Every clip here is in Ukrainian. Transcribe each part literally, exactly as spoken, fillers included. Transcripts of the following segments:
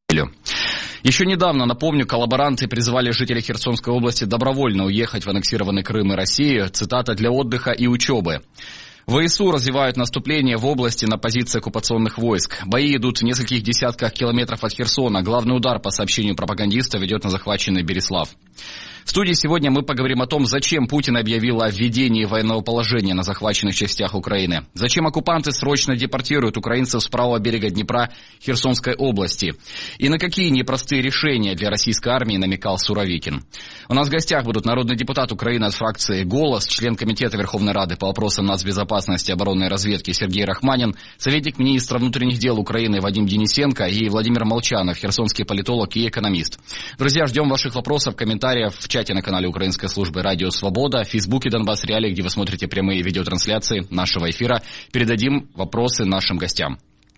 Еще недавно, напомню, коллаборанты призывали жителей Херсонской области добровольно уехать в аннексированный Крым и Россию, цитата, «для отдыха и учебы». ВСУ развивают наступление в области на позиции оккупационных войск. Бои идут в нескольких десятках километров от Херсона. Главный удар, по сообщению пропагандиста, ведет на захваченный Берислав. В студии сегодня мы поговорим о том, зачем Путин объявил о введении военного положения на захваченных частях Украины. Зачем оккупанты срочно депортируют украинцев с правого берега Днепра Херсонской области. И на какие непростые решения для российской армии намекал Суровикин. У нас в гостях будут народный депутат Украины от фракции «Голос», член Комитета Верховной Рады по вопросам нацбезопасности и оборонной разведки Сергей Рахманин, советник министра внутренних дел Украины Вадим Денисенко и Владимир Молчанов, херсонский политолог и экономист. Друзья, ждем ваших вопросов, комментариев в чате на канале Украинской службы «Радио Свобода», в Фейсбуке «Донбасс Реалии», где вы смотрите прямые видеотрансляции нашего эфира. Передадим вопросы нашим гостям.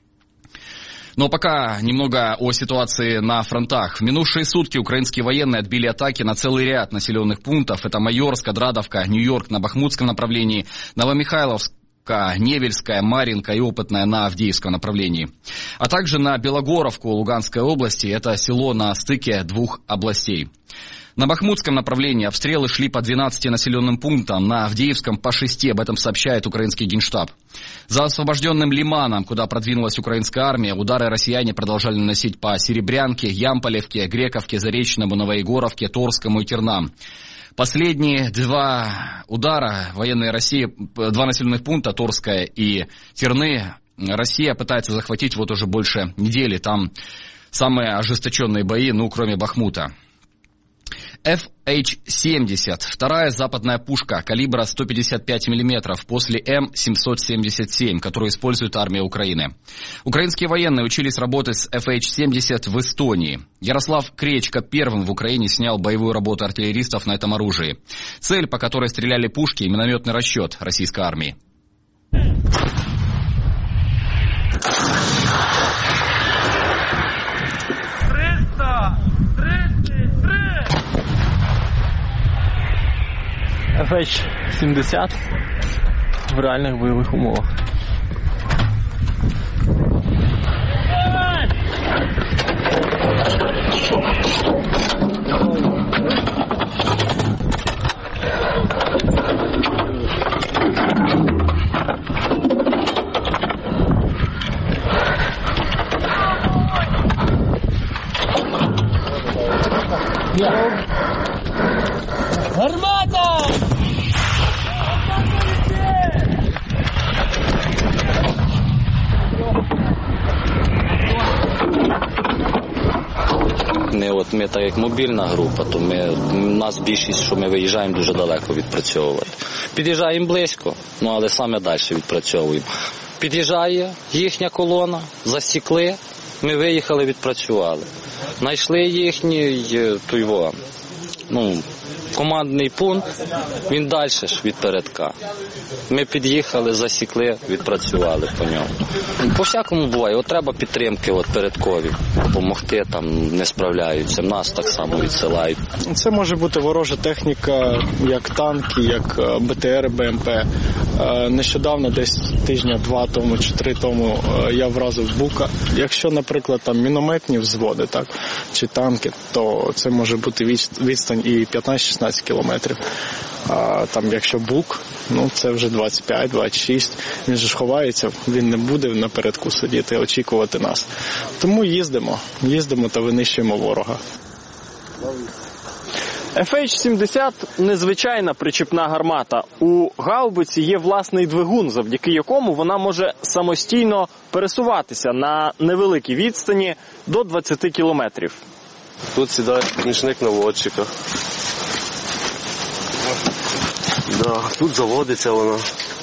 Но пока немного о ситуации на фронтах. В минувшие сутки украинские военные отбили атаки на целый ряд населенных пунктов. Это Майорск, Отрадовка, Нью-Йорк на Бахмутском направлении, Новомихайловск, Невельская, Марьинка и Опытная на Авдеевском направлении. А также на Белогоровку Луганской области. Это село на стыке двух областей. На Бахмутском направлении обстрелы шли по двенадцати населенным пунктам, на Авдеевском по шести, об этом сообщает украинский Генштаб. За освобожденным Лиманом, куда продвинулась украинская армия, удары россияне продолжали наносить по Серебрянке, Ямполевке, Грековке, Заречному, Новоегоровке, Торскому и Тернам. Последние два удара военной России, два населенных пункта, Торская и Терны, Россия пытается захватить вот уже больше недели. Там самые ожесточенные бои, ну, кроме Бахмута. эф эйч семьдесят, вторая западная пушка калибра сто пятьдесят пять миллиметров после эм семьсот семьдесят семь, которую использует армия Украины. Украинские военные учились работать с эф эйч семьдесят в Эстонии. Ярослав Кречко первым в Украине снял боевую работу артиллеристов на этом оружии. Цель, по которой стреляли пушки, минометный расчет российской армии. еф ейч сімдесят в реальних бойових умовах. Гармата! Ми, от, ми так як мобільна група, то ми, у нас більшість, що ми виїжджаємо дуже далеко відпрацьовувати. Під'їжджаємо близько, ну але саме далі відпрацьовуємо. Під'їжджає їхня колона, засікли, ми виїхали, відпрацювали. Знайшли їхній той во, ну, командний пункт, він далі ж від передка. Ми під'їхали, засікли, відпрацювали по ньому. По-всякому буває, от треба підтримки от передкові, допомогти, там не справляються, нас так само відсилають. Це може бути ворожа техніка, як танки, як бе те ери, бе ем пе. Нещодавно, десь тижня-два тому чи три тому, я вразив Бука. Якщо, наприклад, там мінометні взводи, так, чи танки, то це може бути відстань і п'ятнадцять-шістнадцять кілометрів. А там, якщо Бук, ну це вже двадцять п'ять - двадцять шість. Він же ж ховається, він не буде напередку сидіти, очікувати нас. Тому їздимо, їздимо та винищуємо ворога. еф ейч сімдесят – незвичайна причіпна гармата. У гаубиці є власний двигун, завдяки якому вона може самостійно пересуватися на невеликій відстані до двадцяти кілометрів. Тут сідає помічник наводчика. Да, тут заводиться вона.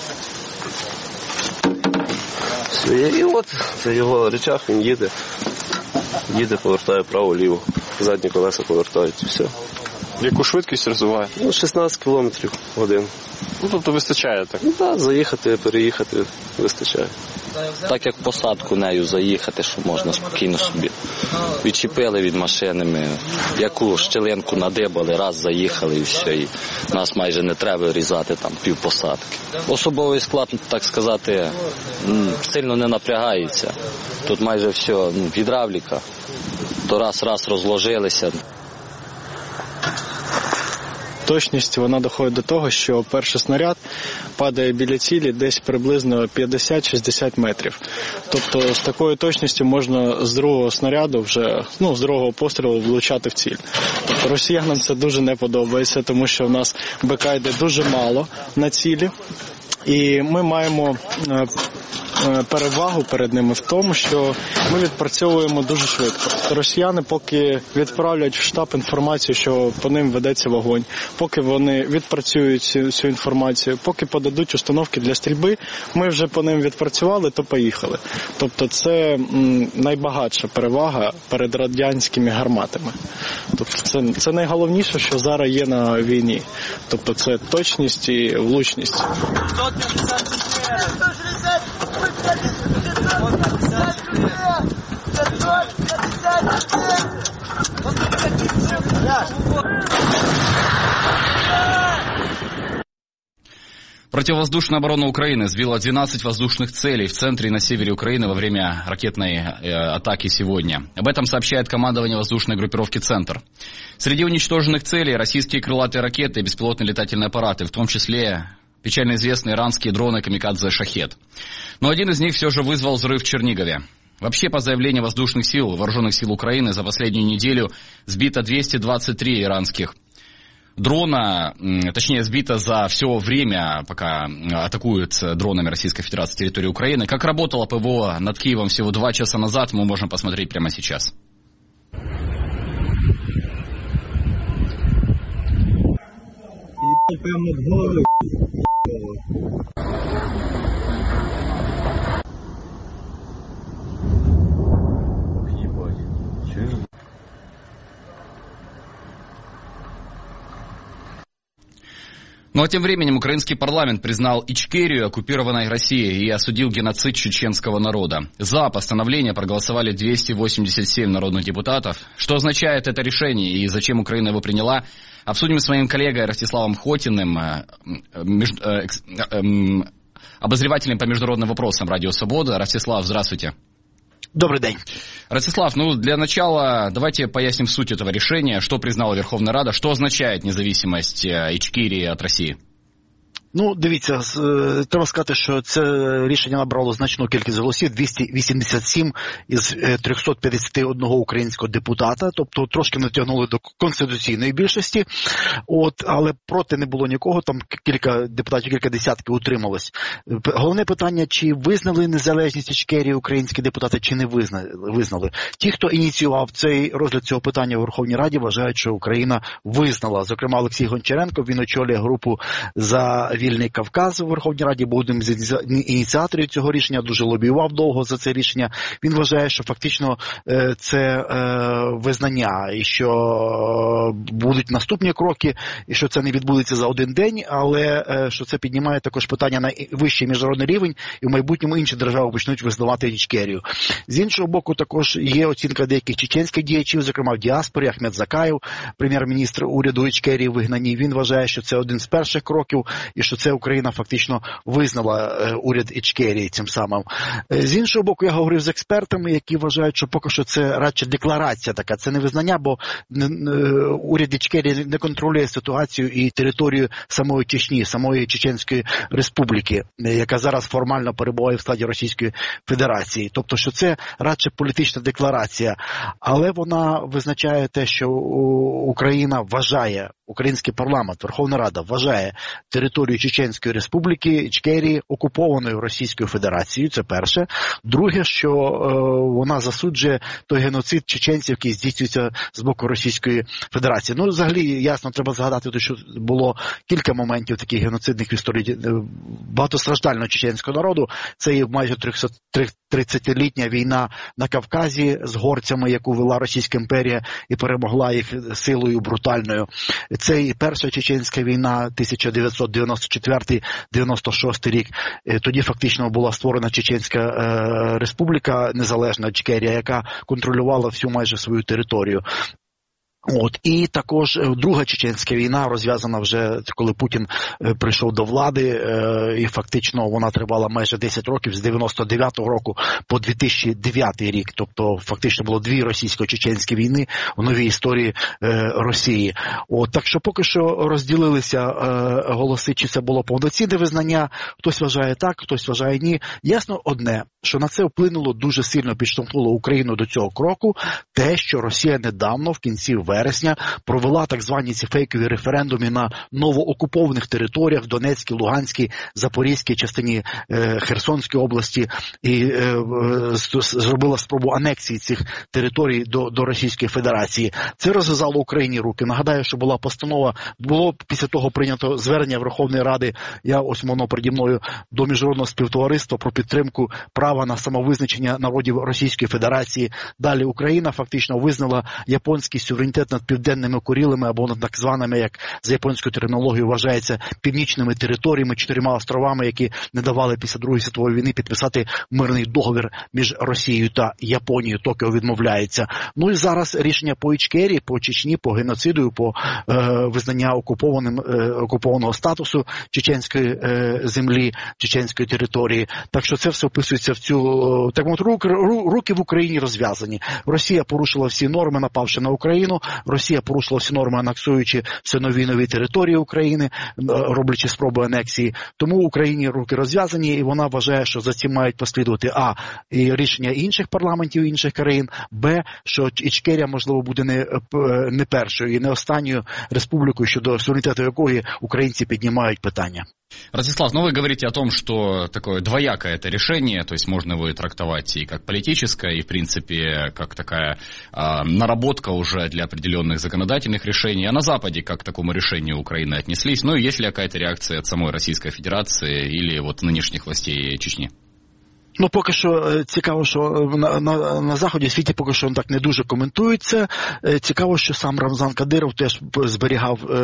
Все, і от це його речах, він їде. Їде, повертає право-ліво. Задні колеса повертають, все. Яку швидкість розвиває? Ну, шістнадцять кілометрів в годину. Ну, тобто вистачає так? Ну, так, заїхати, переїхати вистачає. Так як посадку нею заїхати, що можна спокійно собі. Відчепили від машини, ми яку щелинку надибали, раз заїхали і все. І нас майже не треба різати там пів посадки. Особовий склад, так сказати, сильно не напрягається. Тут майже все, ну, гідравліка. то раз-раз розложилися. Точність вона доходить до того, що перший снаряд падає біля цілі десь приблизно п'ятдесят-шістдесят метрів. Тобто з такою точністю можна з другого снаряду вже, ну, з другого пострілу влучати в ціль. Тобто росіянам це дуже не подобається, тому що в нас БК йде дуже мало на цілі. І ми маємо перевагу перед ними в тому, що ми відпрацьовуємо дуже швидко. Росіяни поки відправлять в штаб інформацію, що по ним ведеться вогонь, поки вони відпрацюють цю, цю інформацію, поки подадуть установки для стрільби, ми вже по ним відпрацювали, то поїхали. Тобто це м, найбагатша перевага перед радянськими гарматами. Тобто це, це найголовніше, що зараз є на війні. Тобто це точність і влучність. Противовоздушная оборона Украины сбила двенадцать воздушных целей в центре и на севере Украины во время ракетной э, атаки сегодня. Об этом сообщает командование воздушной группировки «Центр». Среди уничтоженных целей российские крылатые ракеты и беспилотные летательные аппараты, в том числе печально известные иранские дроны «Камикадзе Шахед». Но один из них все же вызвал взрыв в Чернигове. Вообще, по заявлению воздушных сил, вооруженных сил Украины, за последнюю неделю сбито двести двадцать три иранских дрона, точнее, сбито за все время, пока атакуют дронами Российской Федерации территорию Украины. Как работало ПВО над Киевом всего два часа назад, мы можем посмотреть прямо сейчас. Ну а тем временем украинский парламент признал Ичкерию оккупированной Россией и осудил геноцид чеченского народа. За постановление проголосовали двести восемьдесят семь народных депутатов. Что означает это решение и зачем Украина его приняла, обсудим с моим коллегой Ростиславом Хотиным, обозревателем по международным вопросам Радио Свобода. Ростислав, здравствуйте. Добрый день. Ростислав, ну для начала давайте поясним суть этого решения, что признала Верховная Рада, что означает независимость Ичкерии от России. Ну, дивіться, треба сказати, що це рішення набрало значну кількість голосів, двісті вісімдесят сім із триста п'ятдесят один українського депутата, тобто трошки натягнули до конституційної більшості, от, але проти не було нікого, там кілька депутатів, кілька десятків утрималось. Головне питання, чи визнали незалежність Ічкерії українські депутати, чи не визнали. Ті, хто ініціював цей розгляд цього питання у Верховній Раді, вважають, що Україна визнала. Зокрема, Олексій Гончаренко, він очолює групу за Вільний Кавказ у Верховній Раді, був одним з ініціаторів цього рішення, дуже лобіював довго за це рішення. Він вважає, що фактично це визнання і що будуть наступні кроки, і що це не відбудеться за один день, але що це піднімає також питання на вищий міжнародний рівень, і в майбутньому інші держави почнуть визнавати Ічкерію. З іншого боку, також є оцінка деяких чеченських діячів, зокрема в діаспорі, Ахмед Закаєв, прем'єр-міністр уряду Ічкерії, вигнані. Він вважає, що це один з перших кроків, і що це Україна фактично визнала е, уряд Ічкерії цим самим. Е, з іншого боку, я говорив з експертами, які вважають, що поки що це радше декларація така, це не визнання, бо е, уряд Ічкерії не контролює ситуацію і територію самої Чечні, самої Чеченської республіки, е, яка зараз формально перебуває в складі Російської Федерації. Тобто, що це радше політична декларація, але вона визначає те, що Україна вважає, український парламент, Верховна Рада вважає територію Чеченської республіки, Ічкерії, окупованою Російською Федерацією, це перше. Друге, що е, вона засуджує той геноцид чеченців, який здійснюється з боку Російської Федерації. Ну, взагалі, ясно, треба згадати, що було кілька моментів таких геноцидних в історії багатостраждального чеченського народу. Це є майже тридцятилітня війна на Кавказі з горцями, яку вела Російська імперія і перемогла їх силою брутальною. Це і перша чеченська війна тисяча дев'ятсот дев'яносто четвертий - дев'яносто шостий рік. Тоді фактично була створена Чеченська е, республіка, незалежна Ічкерія, яка контролювала всю майже свою територію. От, і також друга чеченська війна, розв'язана вже, коли Путін прийшов до влади, і фактично вона тривала майже десять років, з дев'яносто дев'ятого року по дві тисячі дев'ятий рік, тобто фактично було дві російсько-чеченські війни в новій історії Росії. От, так що поки що розділилися голоси, чи це було повноцінне визнання, хтось вважає так, хтось вважає ні. Ясно одне, що на це вплинуло, дуже сильно підштовхнуло Україну до цього кроку, те, що Росія недавно, в кінці вересня, провела так звані ці фейкові референдуми на новоокупованих територіях в Донецькій, Луганській, Запорізькій частині е, Херсонської області і е, е, зробила спробу анексії цих територій до, до Російської Федерації. Це розв'язало Україні руки. Нагадаю, що була постанова, було після того прийнято звернення Верховної Ради, я ось воно переді мною, до Міжнародного співтовариства про підтримку права на самовизначення народів Російської Федерації. Далі Україна фактично визнала японський суверенітет над Південними Курилами, або над так званими, як за японською термінологією вважається, північними територіями, чотирма островами, які не давали після Другої світової війни підписати мирний договір між Росією та Японією. Токіо відмовляється. Ну і зараз рішення по Ічкерії, по Чечні, по геноциду, по е, визнання окупованим, е, окупованого статусу чеченської е, землі, чеченської території. Так що це все вписується в цю, так мовити, руки, руки в Україні розв'язані. Росія порушила всі норми, напавши на Україну. Росія порушила всі норми, анексуючи все нові нові території України, роблячи спроби анексії. Тому в Україні руки розв'язані, і вона вважає, що за цим мають послідувати а. і рішення інших парламентів, інших країн, б. що Ічкерія, можливо, буде не, не першою і не останньою республікою, щодо суверенітету якої українці піднімають питання. Ростислав, ну вы говорите о том, что такое двоякое это решение, то есть можно его и трактовать и как политическое, и в принципе как такая э, наработка уже для определенных законодательных решений. А на Западе как к такому решению Украины отнеслись? Ну и есть ли какая-то реакция от самой Российской Федерации или вот нынешних властей Чечни? Ну, поки що цікаво, що на, на, на Заході світі поки що так не дуже коментують це. Цікаво, що сам Рамзан Кадиров теж зберігав е,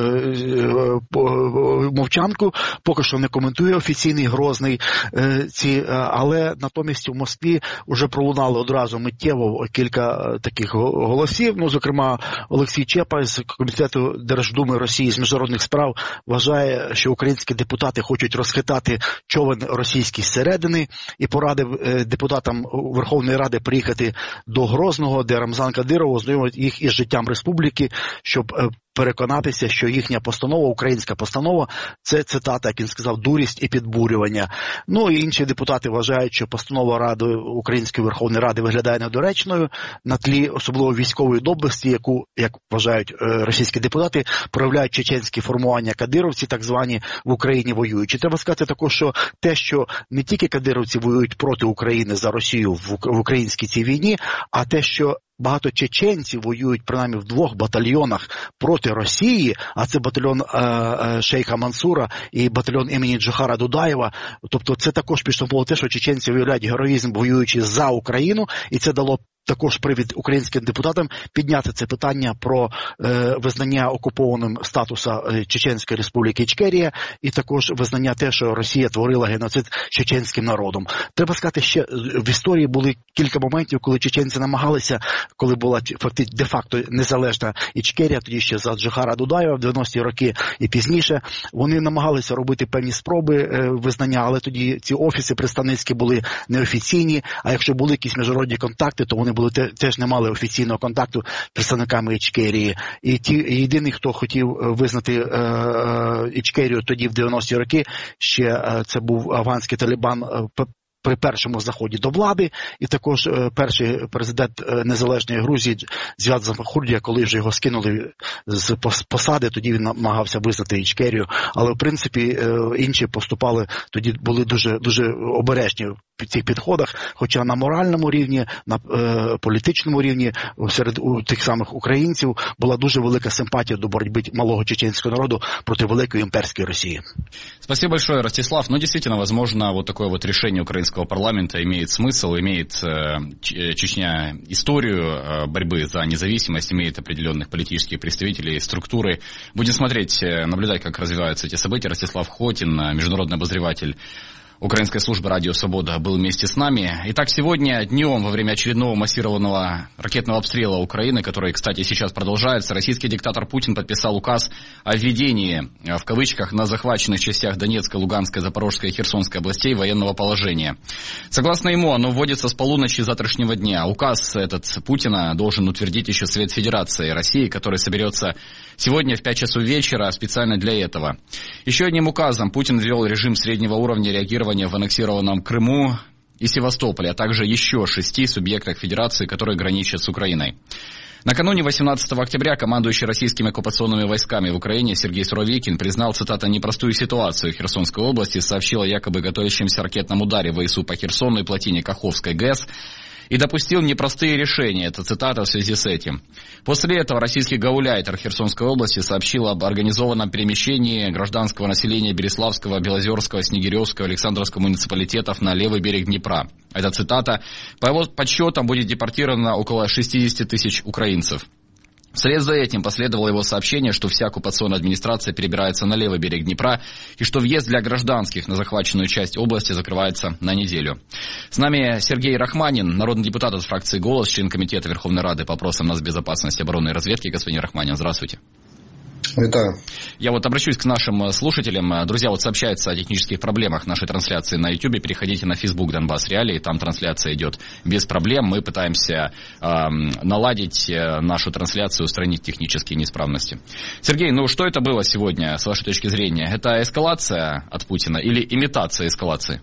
е, мовчанку, поки що не коментує офіційний, грозний е, ці, але натомість у Москві вже пролунало одразу миттєво кілька таких голосів. Ну, зокрема, Олексій Чепа з Комітету Держдуми Росії з міжнародних справ вважає, що українські депутати хочуть розхитати човен російський зсередини, і порадив депутатам Верховної Ради приїхати до Грозного, де Рамзан Кадиров ознайомить їх із життям республіки, щоб переконатися, що їхня постанова, українська постанова, це, цитата, як він сказав, дурість і підбурювання. Ну і інші депутати вважають, що постанова Ради Української Верховної Ради виглядає недоречною на тлі особливо військової доблесті, яку, як вважають російські депутати, проявляють чеченські формування кадировці, так звані, в Україні воюючи. Треба сказати також, що те, що не тільки кадировці воюють проти України за Росію в українській цій війні, а те, що багато чеченців воюють принаймні в двох батальйонах проти Росії, а це батальйон е, е, Шейха Мансура і батальйон імені Джохара Дудаєва. Тобто це також підштовхнуло те, що чеченці виявляють героїзм, воюючи за Україну, і це дало також привід українським депутатам підняти це питання про е, визнання окупованим статуса е, Чеченської республіки Ічкерія і також визнання те, що Росія творила геноцид чеченським народом. Треба сказати, ще в історії були кілька моментів, коли чеченці намагалися, коли була фактично де-факто незалежна Ічкерія, тоді ще за Джохара Дудаєва в дев'яності роки і пізніше, вони намагалися робити певні спроби е, визнання, але тоді ці офіси представницькі були неофіційні, а якщо були якісь міжнародні контакти, то вони були теж не мали офіційного контакту з представниками Ічкерії. І ті єдиний, хто хотів визнати е, е, Ічкерію тоді в дев'яності роки, ще е, це був афганський Талібан е, при першому заході до влади, і також е, перший президент е, незалежної Грузії Зіад Замахурдія, коли вже його скинули з посади, тоді він намагався визнати Ічкерію, але в принципі е, інші поступали, тоді були дуже, дуже обережні в цих підходах, хоча на моральному рівні, на е, політичному рівні серед у, тих самих українців була дуже велика симпатія до боротьби малого чеченського народу проти великої імперської Росії. Спасибо большое, Ростислав. Ну, действительно, возможно, вот такое вот решение украинского парламента имеет смысл, имеет э, Чечня историю э, борьбы за независимость, имеет определенных политических представителей, структуры. Будем смотреть, наблюдать, как развиваются эти события. Ростислав Хотин, международный обозреватель украинской службы «Радио Свобода» был вместе с нами. Итак, сегодня днем, во время очередного массированного ракетного обстрела Украины, который, кстати, сейчас продолжается, российский диктатор Путин подписал указ о введении, в кавычках, на захваченных частях Донецкой, Луганской, Запорожской и Херсонской областей военного положения. Согласно ему, оно вводится с полуночи завтрашнего дня. Указ этот Путина должен утвердить еще Совет Федерации России, который соберется сегодня в пять часов вечера специально для этого. Еще одним указом Путин ввел режим среднего уровня реагирования в аннексированном Крыму и Севастополе, а также еще шести субъектах Федерации, которые граничат с Украиной. Накануне восемнадцатого октября командующий российскими оккупационными войсками в Украине Сергей Суровикин признал, цитата, «непростую ситуацию в Херсонской области», сообщил о якобы готовящемся ракетном ударе ВСУ по Херсону и плотине Каховской ГЭС, и допустил непростые решения. Это цитата в связи с этим. После этого российский гауляйтер Херсонской области сообщил об организованном перемещении гражданского населения Береславского, Белозерского, Снегиревского, Александровского муниципалитетов на левый берег Днепра. Это цитата. По его подсчетам будет депортировано около шестьдесят тысяч украинцев. Вслед за этим последовало его сообщение, что вся оккупационная администрация перебирается на левый берег Днепра и что въезд для гражданских на захваченную часть области закрывается на неделю. С нами Сергей Рахманин, народный депутат от фракции «Голос», член Комитета Верховной Рады по вопросам нацбезопасности, обороны и разведки. Господин Рахманин, здравствуйте. Витаю. Я вот обращусь к нашим слушателям. Друзья, вот сообщается о технических проблемах нашей трансляции на YouTube. Переходите на Facebook Донбасс Реалии, там трансляция идет без проблем. Мы пытаемся э, наладить нашу трансляцию, устранить технические неисправности. Сергей, ну что это было сегодня, с вашей точки зрения? Это эскалация от Путина или имитация эскалації?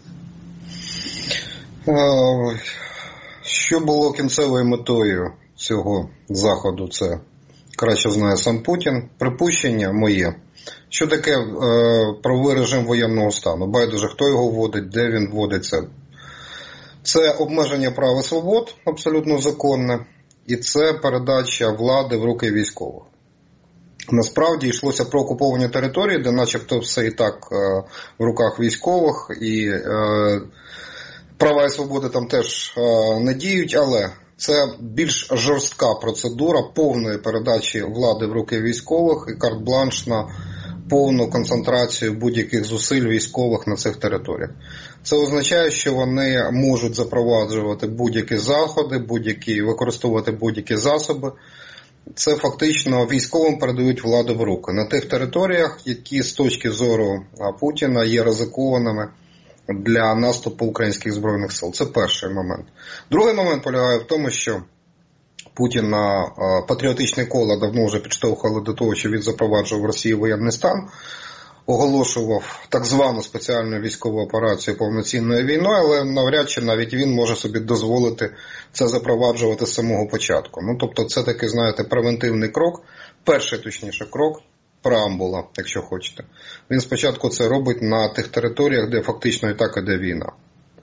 Що було кінцевою метою цього заходу, це краще знає сам Путін. Припущення моє, що таке е, правовий режим воєнного стану. Байдуже, хто його вводить, де він вводить це. Це обмеження прав і свобод, абсолютно законне, і це передача влади в руки військових. Насправді йшлося про окуповані території, де начебто все і так е, в руках військових, і е, права і свободи там теж е, не діють, але це більш жорстка процедура повної передачі влади в руки військових і карт-бланш на повну концентрацію будь-яких зусиль військових на цих територіях. Це означає, що вони можуть запроваджувати будь-які заходи, будь-які, використовувати будь-які засоби. Це фактично військовим передають владу в руки на тих територіях, які з точки зору Путіна є ризикованими для наступу українських Збройних сил. Це перший момент. Другий момент полягає в тому, що Путін на патріотичне коло давно вже підштовхували до того, що він запроваджував в Росії воєнний стан, оголошував так звану спеціальну військову операцію повноцінною війною, але навряд чи навіть він може собі дозволити це запроваджувати з самого початку. Ну, тобто це такий, знаєте, превентивний крок, перший, точніше, крок, преамбула, якщо хочете. Він спочатку це робить на тих територіях, де фактично і так іде війна.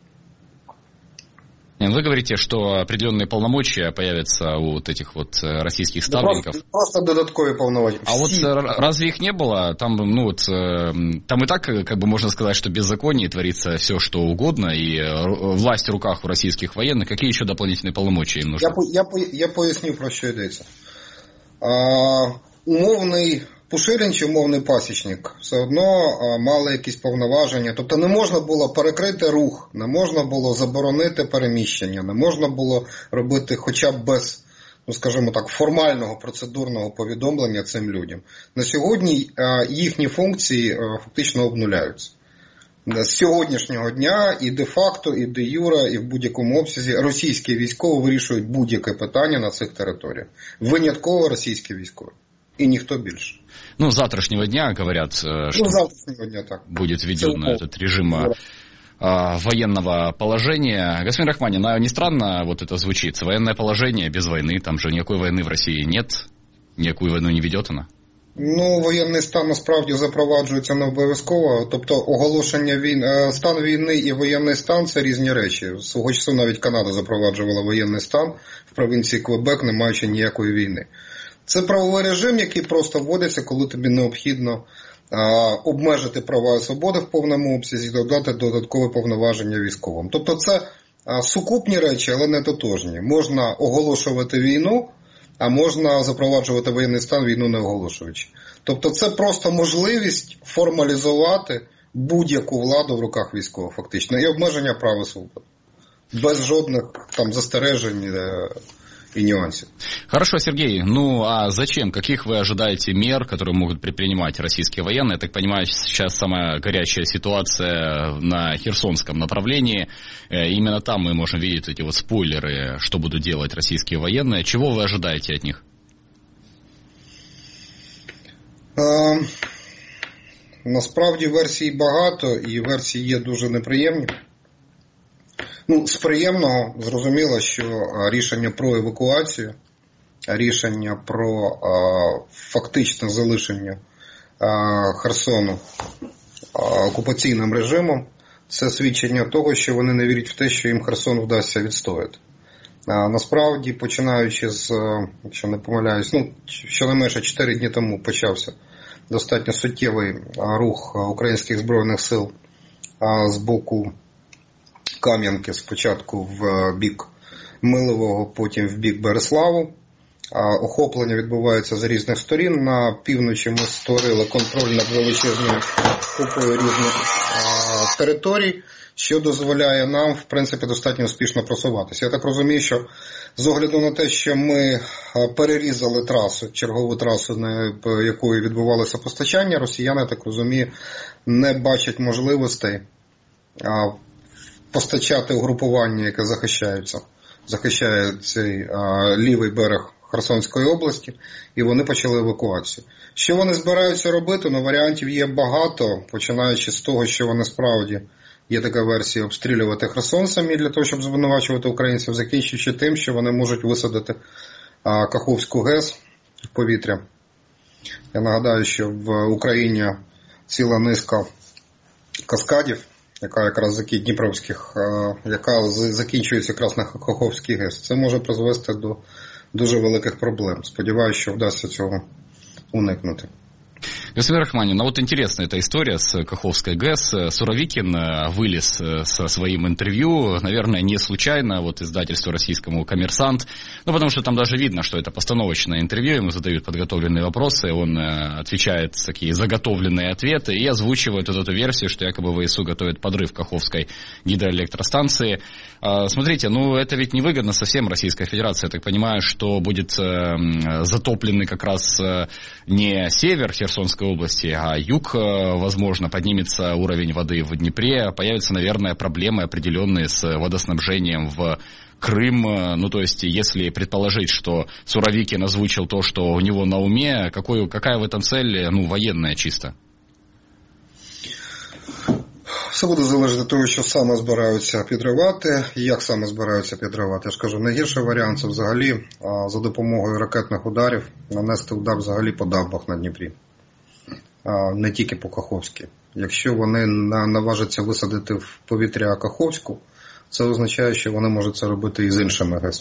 Вы говорите, что определенные полномочия появятся у вот этих вот российских ставленников. Просто, просто додатковые полномочия. А вот разве их не было? Там, ну вот, там и так, как бы можно сказать, что беззаконие творится все, что угодно, и власть в руках у российских военных. Какие еще дополнительные полномочия им нужны? Я, я, я поясню, про що йдеться. А, умовний Пушилін чи умовний пасічник все одно а, мали якісь повноваження. Тобто не можна було перекрити рух, не можна було заборонити переміщення, не можна було робити хоча б без, ну скажімо так, формального процедурного повідомлення цим людям. На сьогодні а, їхні функції а, фактично обнуляються. З сьогоднішнього дня і де-факто, і де-юре, і в будь-якому обсязі російські військові вирішують будь-яке питання на цих територіях. Винятково російські військові. И никто больше. Ну, с завтрашнего дня, говорят, что ну, завтрашнего дня, так. будет введен этот режим а, военного положения. Господин Рахманин, а не странно вот это звучит? Военное положение без войны, там же никакой войны в России нет, никакую войну не ведет она? Ну, воєнний стан насправді запроваджується не обов'язково. Тобто оголошення війни, стан війни і воєнний стан – це різні речі. Свого часу навіть Канада запроваджувала воєнний стан в провінції Квебек, не маючи ніякої війни. Це правовий режим, який просто вводиться, коли тобі необхідно а, обмежити права і свободи в повному обсязі, додати додаткове повноваження військовим. Тобто це а, сукупні речі, але не тотожні. Можна оголошувати війну, а можна запроваджувати воєнний стан, війну не оголошуючи. Тобто це просто можливість формалізувати будь-яку владу в руках військових, фактично, і обмеження прав і свобод. Без жодних там застережень и нюансов. Хорошо, Сергей. Ну, а зачем? Каких вы ожидаете мер, которые могут предпринимать российские военные? Я так понимаю, сейчас самая горячая ситуация на Херсонском направлении. Именно там мы можем видеть эти вот спойлеры, что будут делать российские военные. Чего вы ожидаете от них? А, насправді версій багато, і версії є дуже неприємні. Ну, з приємного зрозуміло, що рішення про евакуацію, рішення про а, фактичне залишення а, Херсону а, окупаційним режимом, це свідчення того, що вони не вірять в те, що їм Херсон вдасться відстояти. А, насправді, починаючи з, якщо не помиляюсь, ну, щонайменше чотири дні тому почався достатньо суттєвий рух українських збройних сил а, з боку Кам'янки, спочатку в бік Милового, потім в бік Береславу. Охоплення відбувається з різних сторін. На півночі ми створили контроль над величезною купою різних територій, що дозволяє нам, в принципі, достатньо успішно просуватися. Я так розумію, що з огляду на те, що ми перерізали трасу, чергову трасу, на якої відбувалося постачання, росіяни, я так розумію, не бачать можливостей постачати угрупування, яке захищається, захищає цей а, лівий берег Херсонської області, і вони почали евакуацію. Що вони збираються робити? Ну, варіантів є багато, починаючи з того, що вони справді, є така версія, обстрілювати Херсон самі для того, щоб звинувачувати українців, закінчуючи тим, що вони можуть висадити а, Каховську ГЕС в повітря. Я нагадаю, що в Україні ціла низка каскадів, яка якраз закінчується Дніпровських, яка закінчується якраз на Каховській ГЕС. Це може призвести до дуже великих проблем. Сподіваюся, що вдасться цього уникнути. Господин Рахманин, ну вот интересная эта история с Каховской ГЭС. Суровикин вылез со своим интервью, наверное, не случайно, вот издательству российскому «Коммерсант», ну потому что там даже видно, что это постановочное интервью, ему задают подготовленные вопросы, он отвечает такие заготовленные ответы и озвучивает вот эту версию, что якобы ВСУ готовит подрыв Каховской гидроэлектростанции. Смотрите, ну это ведь невыгодно совсем Российской Федерации, я так понимаю, что будет затопленный как раз не север Херсонской области, а юг, возможно, поднимется уровень воды в Днепре, появятся, наверное, проблемы определенные с водоснабжением в Крым. Ну, то есть, если предположить, что Суровикин озвучил то, что у него на уме, какой, какая в этом цель, ну, военная чисто? Все буде залежати від того, що саме збираються підривати, і як саме збираються підривати. Я ж кажу, найгірший варіант – це взагалі за допомогою ракетних ударів нанести удар взагалі по дамбах на Дніпрі. Не тільки по Каховській. Якщо вони наважаться висадити в повітря Каховську, це означає, що вони можуть це робити і з іншими ГЕС.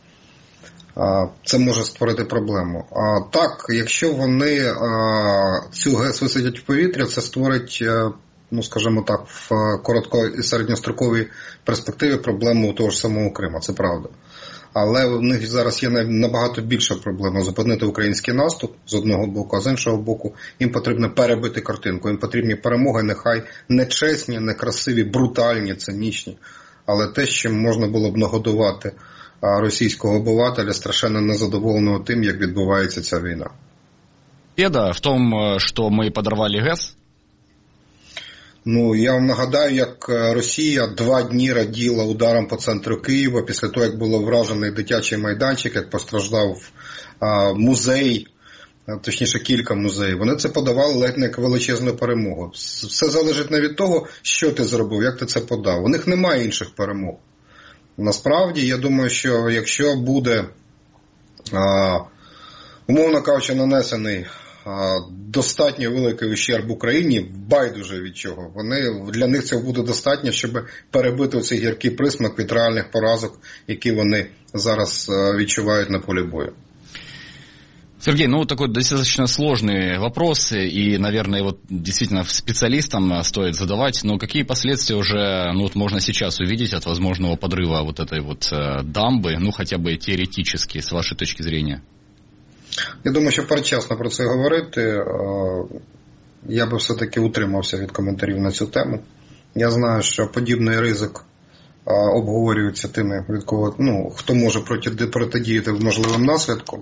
Це може створити проблему. А так, якщо вони цю ГЕС висадять в повітря, це створить, ну скажімо так, в коротко- і середньостроковій перспективі проблему у того ж самого Криму, це правда. Але в них зараз є набагато більша проблема зупинити український наступ з одного боку, а з іншого боку їм потрібно перебити картинку, їм потрібні перемоги, нехай не чесні, не красиві, брутальні, цинічні, але те, чим можна було б нагодувати російського обивателя, страшенно незадоволеного тим, як відбувається ця війна. Беда в тому, що ми подорвали ГЕС? Ну, я вам нагадаю, як Росія два дні раділа ударом по центру Києва, після того, як було вражений дитячий майданчик, як постраждав а, музей, а, точніше кілька музеїв. Вони це подавали ледь не як величезну перемогу. Все залежить не від того, що ти зробив, як ти це подав. У них немає інших перемог. Насправді, я думаю, що якщо буде, а, умовно кажучи, нанесений достатньо великий ущерб Україні, байдуже від чого. Вони, для них цього буде достатньо, щоб перебити цей гіркий присмак від реальних поразок, які вони зараз відчувають на полі бою. Сергей, ну такой достаточно сложный вопрос, и, наверное, вот действительно специалистам стоит задавать, но какие последствия уже, ну, вот можно сейчас увидеть от возможного подрыва вот этой вот дамбы, ну, хотя бы теоретически, с вашей точки зрения? Я думаю, що передчасно про це говорити. я би все-таки утримався від коментарів на цю тему. Я знаю, що подібний ризик а, обговорюється тими, від кого, ну, хто може проти, протидіяти можливим наслідкам.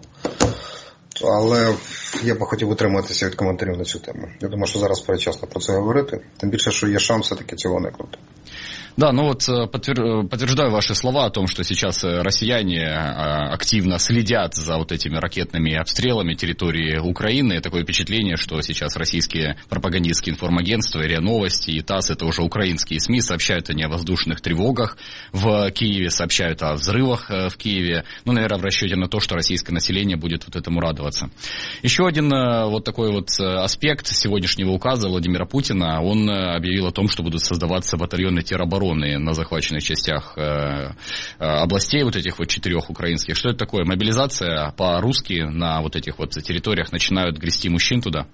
Але я би хотів утриматися від коментарів на цю тему. Я думаю, що зараз передчасно про це говорити. Тим більше, що є шанс все-таки цього уникнути. Да, ну вот подтвер... подтверждаю ваши слова о том, что сейчас россияне активно следят за вот этими ракетными обстрелами территории Украины. Такое впечатление, что сейчас российские пропагандистские информагентства, РИА Новости и ТАСС, это уже украинские СМИ, сообщают о невоздушных тревогах в Киеве, сообщают о взрывах в Киеве. Ну, наверное, в расчете на то, что российское население будет вот этому радоваться. Еще один вот такой вот аспект сегодняшнего указа Владимира Путина. Он объявил о том, что будут создаваться батальоны теробороны на захваченных частях э, областей вот этих вот четырех украинских. Что это такое? Мобилизация по-русски на вот этих вот территориях начинают грести мужчин туда?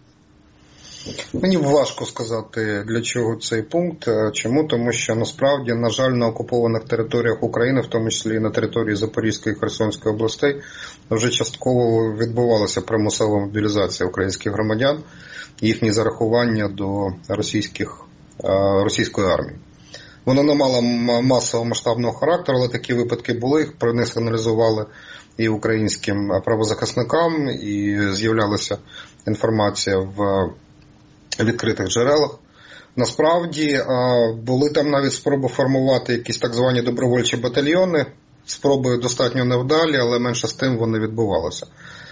Мені важко сказати, для чого цей пункт. Чому? Тому що, насправді, на жаль, на окупованих територіях України, в тому числі і на території Запорізької і Херсонської областей, вже частково відбувалася примусова мобілізація українських громадян, їхні зарахування до російських, російської армії. Вона не мала масового масштабного характеру, але такі випадки були, їх про них сигналізували і українським правозахисникам, і з'являлася інформація в відкритих джерелах. Насправді, були там навіть спроби формувати якісь так звані добровольчі батальйони, спроби достатньо невдалі, але менше з тим вони відбувалися.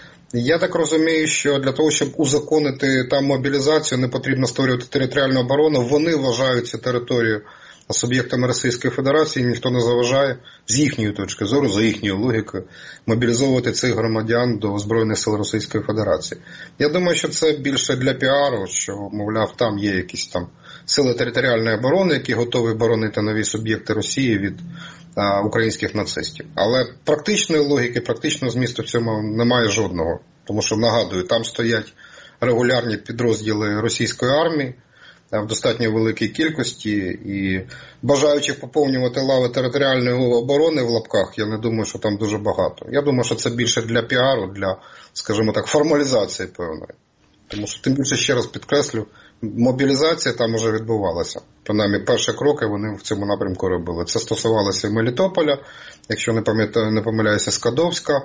Я так розумію, що для того, щоб узаконити там мобілізацію, не потрібно створювати територіальну оборону, вони вважають цю територію суб'єктами Російської Федерації, ніхто не заважає, з їхньої точки зору, за їхньою логікою, мобілізовувати цих громадян до Збройних сил Російської Федерації. Я думаю, що це більше для піару, що, мовляв, там є якісь там сили територіальної оборони, які готові боронити нові суб'єкти Росії від а, українських нацистів. Але практичної логіки, практичного змісту в цьому немає жодного. Тому що, нагадую, там стоять регулярні підрозділи російської армії, в достатньо великій кількості, і бажаючих поповнювати лави територіальної оборони в лапках, я не думаю, що там дуже багато. Я думаю, що це більше для піару, для, скажімо так, формалізації певної. Тому що, тим більше, ще раз підкреслю, мобілізація там вже відбувалася. Принаймні, перші кроки вони в цьому напрямку робили. Це стосувалося Мелітополя, якщо не пам'ятаю, не помиляюся, Скадовська.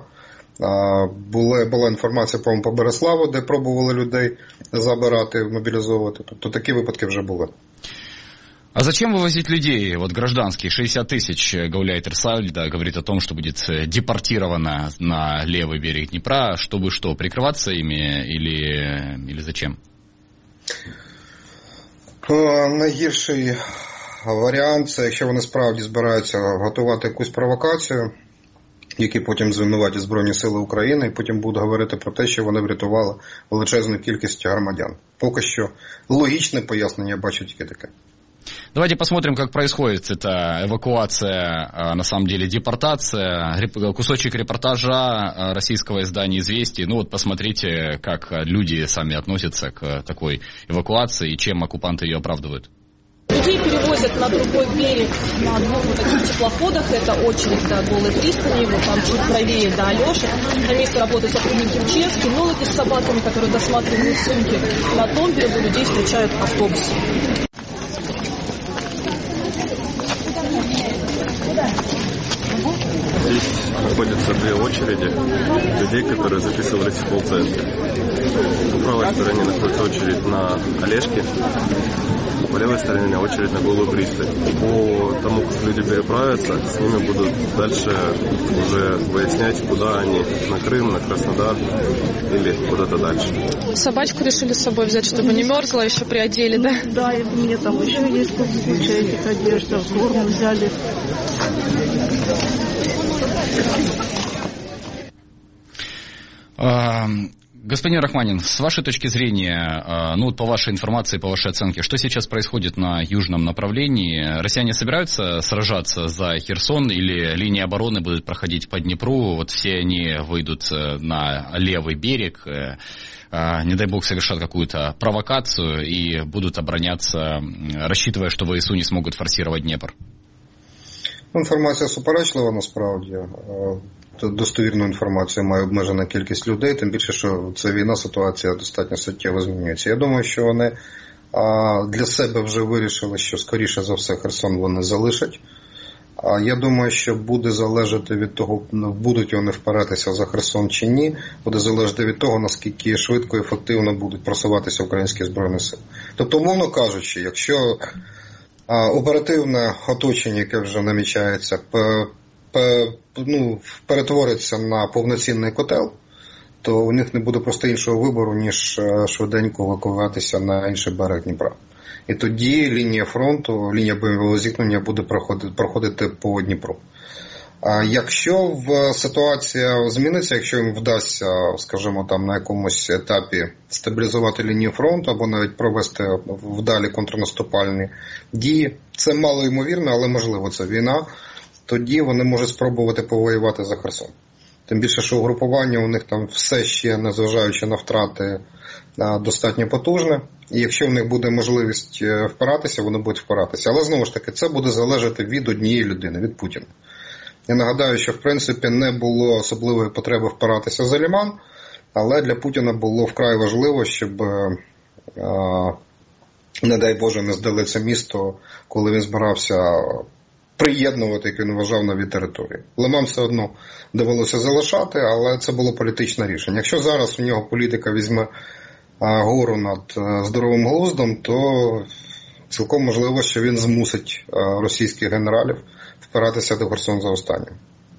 Була, була інформація, по-моєму, по Береславу, де пробували людей забирати, мобілізовувати. Тобто такі випадки вже були. А зачем вывозить людей, вот гражданских, шестьдесят тысяч, гауляйтер Сальдо говорит о том, что будет депортировано на левый берег Днепра, чтобы что, прикрываться ими или, или зачем? Найгірший варіант, це якщо вони справді збираються готувати якусь провокацію, які потім звинуватять Збройні Сили України, і потім будуть говорити про те, що вони врятували величезну кількість громадян. Поки що логічне пояснення я бачу тільки таке. Давайте посмотрим, как происходит эта эвакуация, на самом деле депортация. Кусочек репортажа российского издания «Известия». Ну вот посмотрите, как люди сами относятся к такой эвакуации и чем оккупанты ее оправдывают. Людей перевозят на другой берег на двух вот таких теплоходах. Это очередь до Голой пристани, вот там чуть правее до Алеши. На месте работают сотрудники МЧС, кинологи с собаками, которые досматривают сумки. На том берегу людей встречают автобусы. Здесь находятся две очереди людей, которые записывались в колл-центре. На правой стороне находится очередь на Олежке, по левой стороне очередь на Голую пристань. По тому, как люди переправятся, с ними будут дальше уже выяснять, куда они, на Крым, на Краснодар или куда-то дальше. Собачку решили с собой взять, чтобы не мерзла, еще приодели, да? Да, и мне там еще есть куча этих одежд, форму взяли. Господин Рахманин, с вашей точки зрения, ну вот по вашей информации, по вашей оценке, что сейчас происходит на южном направлении? Россияне собираются сражаться за Херсон или линии обороны будут проходить по Днепру? Вот все они выйдут на левый берег, не дай бог совершат какую-то провокацию и будут обороняться, рассчитывая, что ВСУ не смогут форсировать Днепр? Інформація суперечлива насправді. Достовірну інформацію має обмежена кількість людей, тим більше, що це війна, ситуація достатньо суттєво змінюється. Я думаю, що вони для себе вже вирішили, що скоріше за все Херсон вони залишать. Я думаю, що буде залежати від того, будуть вони впиратися за Херсон чи ні, буде залежати від того, наскільки швидко і ефективно будуть просуватися українські Збройні Сили. Тобто, умовно кажучи, якщо оперативне оточення, яке вже намічається, ну, перетвориться на повноцінний котел, то у них не буде просто іншого вибору, ніж швиденько евакуюватися на інший берег Дніпра. І тоді лінія фронту, лінія бойового зіткнення буде проходити, проходити по Дніпру. А якщо в ситуація зміниться, якщо їм вдасться, скажімо, там на якомусь етапі стабілізувати лінію фронту або навіть провести вдалі контрнаступальні дії, це мало ймовірно, але можливо це війна, тоді вони можуть спробувати повоювати за Херсон. Тим більше, що угрупування у них там все ще, незважаючи на втрати, достатньо потужне. І якщо в них буде можливість впиратися, вони будуть впиратися. Але, знову ж таки, це буде залежати від однієї людини, від Путіна. Я нагадаю, що, в принципі, не було особливої потреби впиратися за Лиман, але для Путіна було вкрай важливо, щоб, не дай Боже, не здали це місто, коли він збирався приєднувати, як він вважав, нові території. Лиман все одно довелося залишати, але це було політичне рішення. Якщо зараз у нього політика візьме гору над здоровим глуздом, то цілком можливо, що він змусить російських генералів впиратися до Херсона за останнім.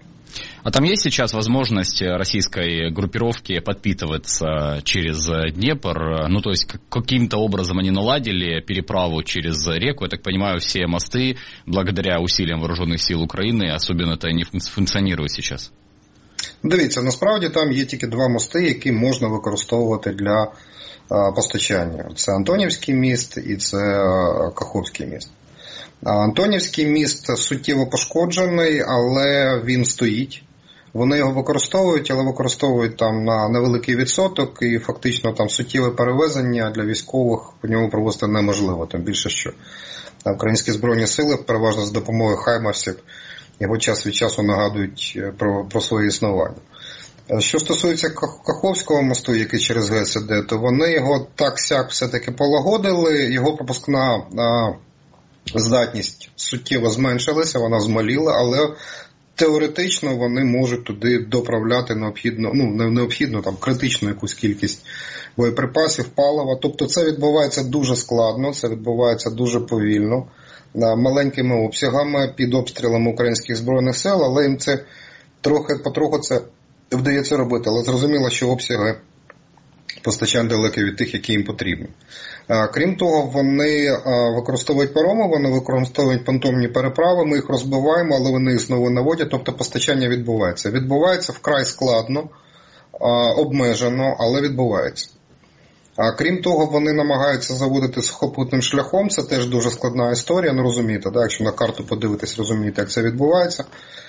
А там есть сейчас возможность российской группировки подпитываться через Днепр? Ну, то есть, каким-то образом они наладили переправу через реку. Я так понимаю, все мосты, благодаря усилиям вооруженных сил Украины, особенно-то не функціонують сейчас. Дивіться, насправді там є тільки два мости, які можна використовувати для а, постачання. Це Антонівський міст і це а, Каховський міст. А, Антонівський міст суттєво пошкоджений, але він стоїть. Вони його використовують, але використовують там на невеликий відсоток, і фактично там суттєве перевезення для військових по ньому провести неможливо. Тим більше, що українські Збройні Сили, переважно з допомогою хаймарсів, його час від часу нагадують про, про своє існування. Що стосується Каховського мосту, який через ГЕС іде, то вони його так-сяк все-таки полагодили, його пропускна а, здатність суттєво зменшилася, вона змаліла, але теоретично вони можуть туди доправляти необхідну, ну, не необхідну, там, критичну якусь кількість боєприпасів, палива. Тобто це відбувається дуже складно, це відбувається дуже повільно, маленькими обсягами, під обстрілами українських Збройних сил, але їм це трохи, потроху це вдається робити. Але зрозуміло, що обсяги постачань далекі від тих, які їм потрібні. Крім того, вони використовують пароми, вони використовують понтонні переправи, ми їх розбиваємо, але вони їх знову наводять, тобто постачання відбувається. Відбувається вкрай складно, обмежено, але відбувається. А крім того, вони намагаються заводити сухопутним шляхом, це теж дуже складна історія, ну розумієте, да? Якщо на карту подивитись, розумієте, як це відбувається.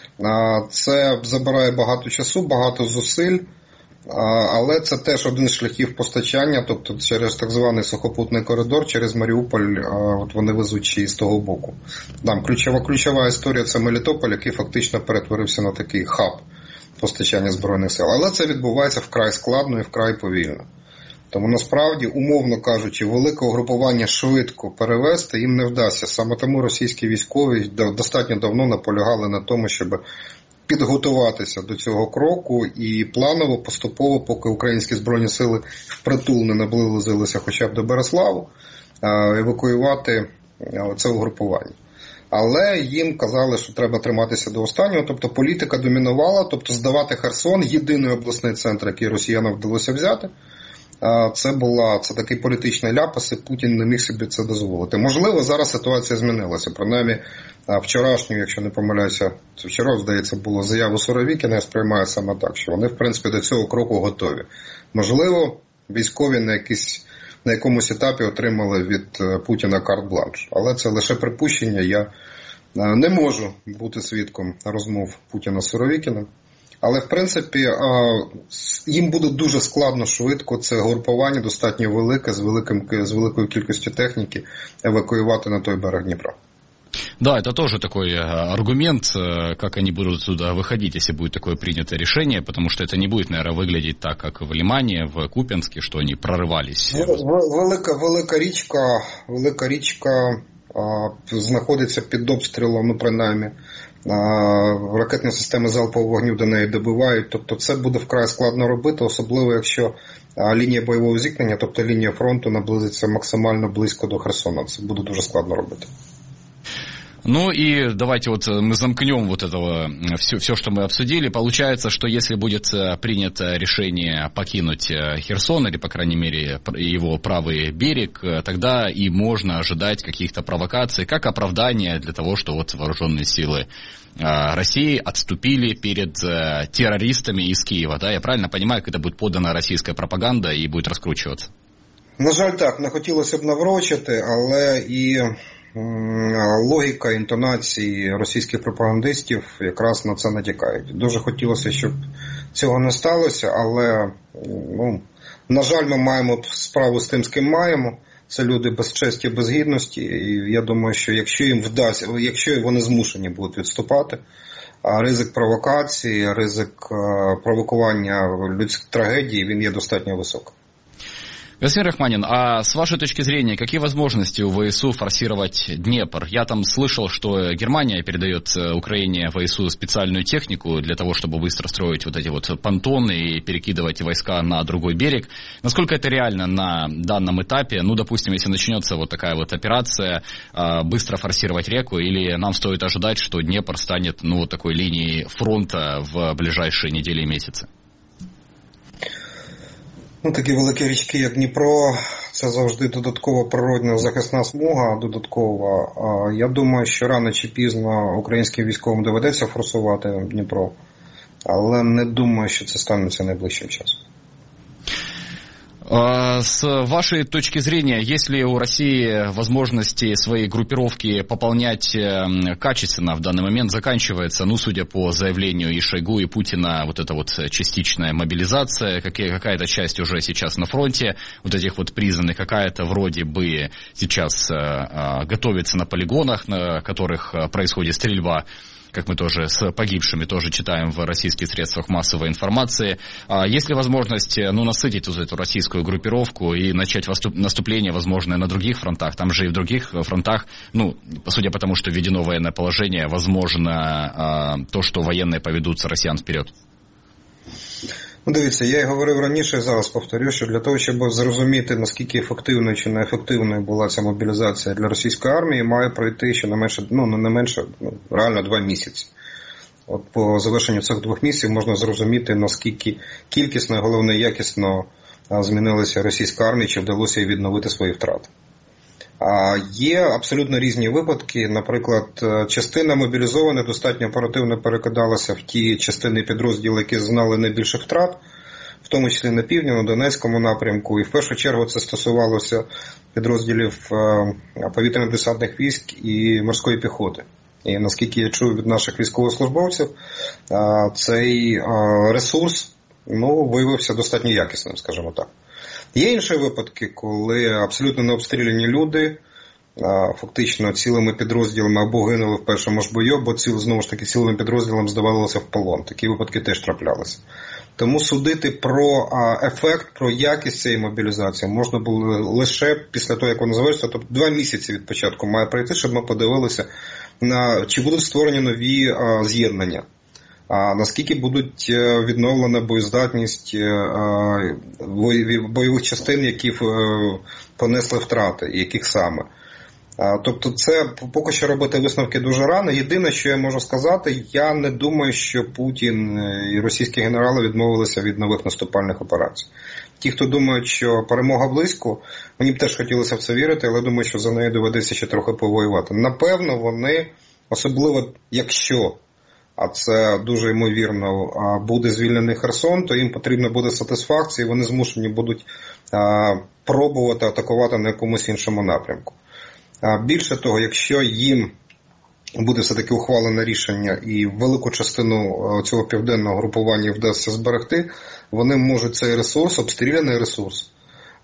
Це забирає багато часу, багато зусиль, але це теж один з шляхів постачання, тобто через так званий сухопутний коридор, через Маріуполь, от вони везуть і з того боку. Там ключова, ключова історія – це Мелітополь, який фактично перетворився на такий хаб постачання Збройних сил. Але це відбувається вкрай складно і вкрай повільно. Тому насправді, умовно кажучи, велике угрупування швидко перевести їм не вдасться. Саме тому російські військові достатньо давно наполягали на тому, щоб підготуватися до цього кроку і планово, поступово, поки українські Збройні сили впритул не наблизилися хоча б до Береславу, евакуювати це угрупування. Але їм казали, що треба триматися до останнього, тобто політика домінувала, тобто здавати Херсон, єдиний обласний центр, який росіянам вдалося взяти, це була це такий політичний ляпас, і Путін не міг собі це дозволити. Можливо, зараз ситуація змінилася. Принаймні, вчорашню, якщо не помиляюся, це вчора, здається, було заяву Суровікіна, я сприймаю саме так, що вони, в принципі, до цього кроку готові. Можливо, військові на, якісь, на якомусь етапі отримали від Путіна карт-бланш. Але це лише припущення, я не можу бути свідком розмов Путіна з Суровікіним. Але, в принципі, їм буде дуже складно швидко це групування достатньо велике, з, великим, з великою кількістю техніки, евакуювати на той берег Дніпра. Да, это тоже такой аргумент, как они будут отсюда выходить, если будет такое принято решение, потому что это не будет, наверное, выглядеть так, как в Лимане, в Куп'янске, что они прорывались. Велика, велика річка, велика річка а, знаходиться під обстрілом, ну принаймні, а, ракетні системи залпового вогню до неї добивають, тобто це буде вкрай складно робити, особливо якщо а, лінія бойового зіткнення, тобто лінія фронту наблизиться максимально близько до Херсона, це буде дуже складно робити. Ну и давайте вот мы замкнем вот этого, все, все, что мы обсудили. Получается, что если будет принято решение покинуть Херсон, или, по крайней мере, его правый берег, тогда и можно ожидать каких-то провокаций, как оправдание для того, что вот вооруженные силы России отступили перед террористами из Киева. Да? Я правильно понимаю, как это будет подана российская пропаганда и будет раскручиваться? На жаль, так. Не хотілося б наврочити, але і логіка інтонації російських пропагандистів якраз на це натякають. Дуже хотілося, щоб цього не сталося, але, ну, на жаль, ми маємо справу з тим, з ким маємо. Це люди без честі, без гідності. І я думаю, що якщо їм вдасться, якщо вони змушені будуть відступати, ризик провокації, ризик провокування людських трагедій, він є достатньо високий. Господин Рахманин, а с вашей точки зрения, какие возможности у ВСУ форсировать Днепр? Я там слышал, что Германия передает Украине ВСУ специальную технику для того, чтобы быстро строить вот эти вот понтоны и перекидывать войска на другой берег. Насколько это реально на данном этапе? Ну, допустим, если начнется вот такая вот операция, быстро форсировать реку, или нам стоит ожидать, что Днепр станет, ну, вот такой линией фронта в ближайшие недели и месяцы? Ну, такі великі річки, як Дніпро, це завжди додаткова природна захисна смуга, додаткова. Я думаю, що рано чи пізно українським військовим доведеться форсувати Дніпро, але не думаю, що це станеться найближчим часом. С вашей точки зрения, есть ли у России возможности свои группировки пополнять качественно в данный момент? Заканчивается, ну, судя по заявлению и Шойгу, и Путина, вот эта вот частичная мобилизация, какая-то часть уже сейчас на фронте, вот этих вот признанных, какая-то вроде бы сейчас готовится на полигонах, на которых происходит стрельба, как мы тоже с погибшими тоже читаем в российских средствах массовой информации. Есть ли возможность, ну, насытить вот эту российскую группировку и начать наступление, возможно, на других фронтах? Там же и в других фронтах, ну, судя по тому, что введено военное положение, возможно то, что военные поведутся россиян вперед. Ну, дивіться, я й говорив раніше, зараз повторю, що для того, щоб зрозуміти, наскільки ефективною чи неефективною була ця мобілізація для російської армії, має пройти щонайменше, ну, не менше, ну, реально два місяці. От по завершенню цих двох місяців можна зрозуміти, наскільки кількісно і, головне, якісно змінилася російська армія, чи вдалося їй відновити свої втрати. А є абсолютно різні випадки. Наприклад, частина мобілізованих достатньо оперативно перекидалася в ті частини підрозділів, які зазнали найбільших втрат, в тому числі на півдні, на Донецькому напрямку. І в першу чергу це стосувалося підрозділів повітряно-десантних військ і морської піхоти. І наскільки я чую від наших військовослужбовців, цей ресурс, ну, виявився достатньо якісним, скажімо так. Є інші випадки, коли абсолютно необстріляні люди фактично цілими підрозділами або гинули в першому ж бою, або ціл, знову ж таки цілими підрозділами здавалося в полон. Такі випадки теж траплялися. Тому судити про ефект, про якість цієї мобілізації можна було лише після того, як вона завершиться. Тобто два місяці від початку має пройти, щоб ми подивилися, на чи будуть створені нові а, з'єднання. А наскільки будуть відновлена боєздатність бойових частин, які понесли втрати, яких саме. Тобто це поки що робити висновки дуже рано. Єдине, що я можу сказати, я не думаю, що Путін і російські генерали відмовилися від нових наступальних операцій. Ті, хто думають, що перемога близько, мені б теж хотілося в це вірити, але думаю, що за нею доведеться ще трохи повоювати. Напевно, вони, особливо якщо, а це дуже ймовірно, буде звільнений Херсон, то їм потрібна буде сатисфакція, і вони змушені будуть пробувати атакувати на якомусь іншому напрямку. Більше того, якщо їм буде все-таки ухвалене рішення і велику частину цього південного групування вдасться зберегти, вони можуть цей ресурс, обстріляний ресурс,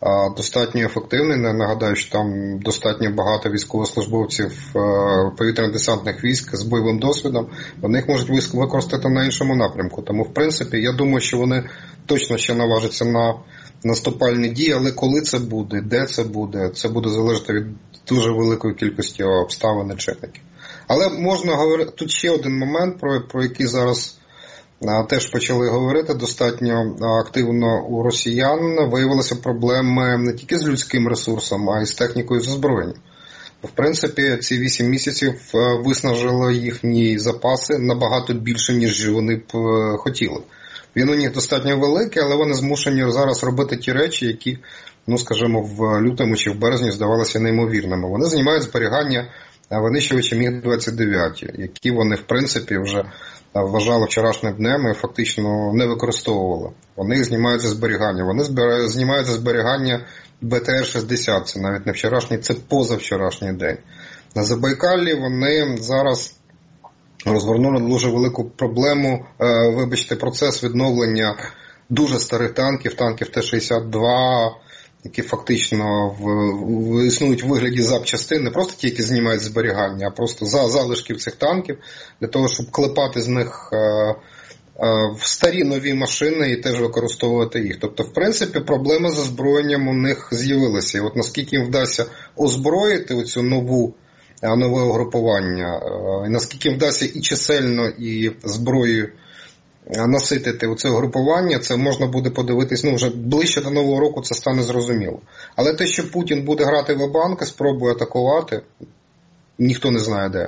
достатньо ефективний. Нагадаю, що там достатньо багато військовослужбовців повітряно-десантних військ з бойовим досвідом. Вони їх можуть використати на іншому напрямку. Тому, в принципі, я думаю, що вони точно ще наважаться на наступальні дії, але коли це буде, де це буде, це буде залежати від дуже великої кількості обставин і чинників. Але можна говорити, тут ще один момент, про, про який зараз а, теж почали говорити достатньо активно у росіян. Виявилися проблеми не тільки з людським ресурсом, а й з технікою з озброєнням. В принципі, ці вісім місяців виснажили їхні запаси набагато більше, ніж вони б хотіли. Він у них достатньо великий, але вони змушені зараз робити ті речі, які, ну, скажімо, в лютому чи в березні здавалися неймовірними. Вони знімають зберігання винищувачів міг двадцять дев'ять, які вони, в принципі, вже вважали вчорашнім днем і фактично не використовували. Вони їх знімають зі зберігання. Вони збира... знімають зі зберігання Б Т Р шістдесят, це навіть не вчорашній, це позавчорашній день. На Забайкаллі вони зараз розгорнули дуже велику проблему, вибачте, процес відновлення дуже старих танків, танків Т шістдесят два, які фактично в, в, існують в вигляді запчастин, не просто ті, які знімають зберігання, а просто за залишків цих танків, для того, щоб клепати з них е, е, в старі нові машини і теж використовувати їх. Тобто, в принципі, проблеми з озброєнням у них з'явилися. І от наскільки їм вдасться озброїти оцю нову нове угрупування, і наскільки вдасться і чисельно, і зброєю наситити оце угрупування, це можна буде подивитись, ну вже ближче до Нового року це стане зрозуміло. Але те, що Путін буде грати в банк, спробує атакувати, ніхто не знає де.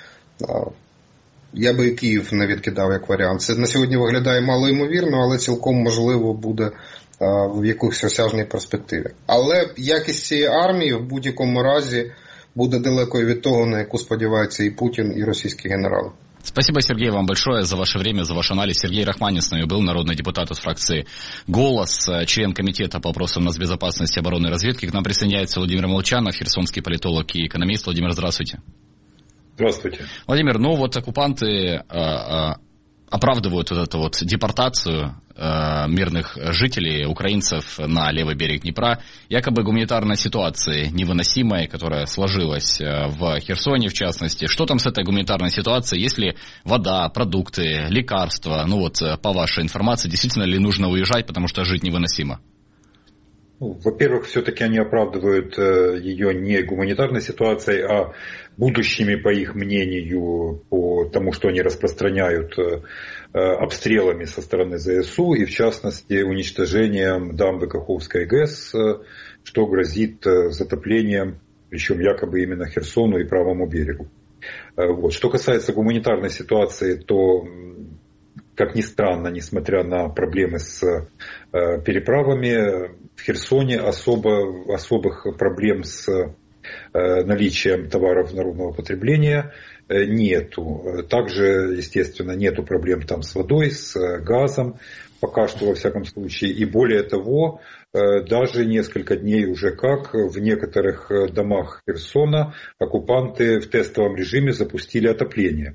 Я би і Київ не відкидав як варіант. Це на сьогодні виглядає малоймовірно, але цілком можливо буде в якійсь осяжній перспективі. Але якість цієї армії в будь-якому разі буде далекою від того, на яку сподіваються і Путін, і російські генерали. Спасибо, Сергей, вам большое за ваше время, за ваш анализ. Сергей Рахманин с нами был, народный депутат из фракции «Голос», член комитета по вопросам нацбезопасности, обороны и разведки. К нам присоединяется Владимир Молчанов, херсонский политолог и экономист. Владимир, здравствуйте. Здравствуйте. Владимир, ну вот оккупанты э, э, оправдывают вот эту вот депортацию э, мирных жителей, украинцев на левый берег Днепра, якобы гуманитарной ситуации невыносимой, которая сложилась в Херсоне, в частности. Что там с этой гуманитарной ситуацией? Есть ли вода, продукты, лекарства? Ну вот, по вашей информации, действительно ли нужно уезжать, потому что жить невыносимо? Ну, во-первых, все-таки они оправдывают э, ее не гуманитарной ситуацией, а будущими, по их мнению, по тому, что они распространяют, э, обстрелами со стороны З С У, и в частности уничтожением дамбы Каховской ГЭС, э, что грозит э, затоплением, причем якобы именно Херсону и правому берегу. Э, вот. Что касается гуманитарной ситуации, то, как ни странно, несмотря на проблемы с э, переправами, в Херсоне особо, особых проблем с э, наличием товаров народного потребления э, нету. Также, естественно, нету проблем там с водой, с э, газом, пока что во всяком случае. И более того, э, даже несколько дней уже как в некоторых домах Херсона оккупанты в тестовом режиме запустили отопление.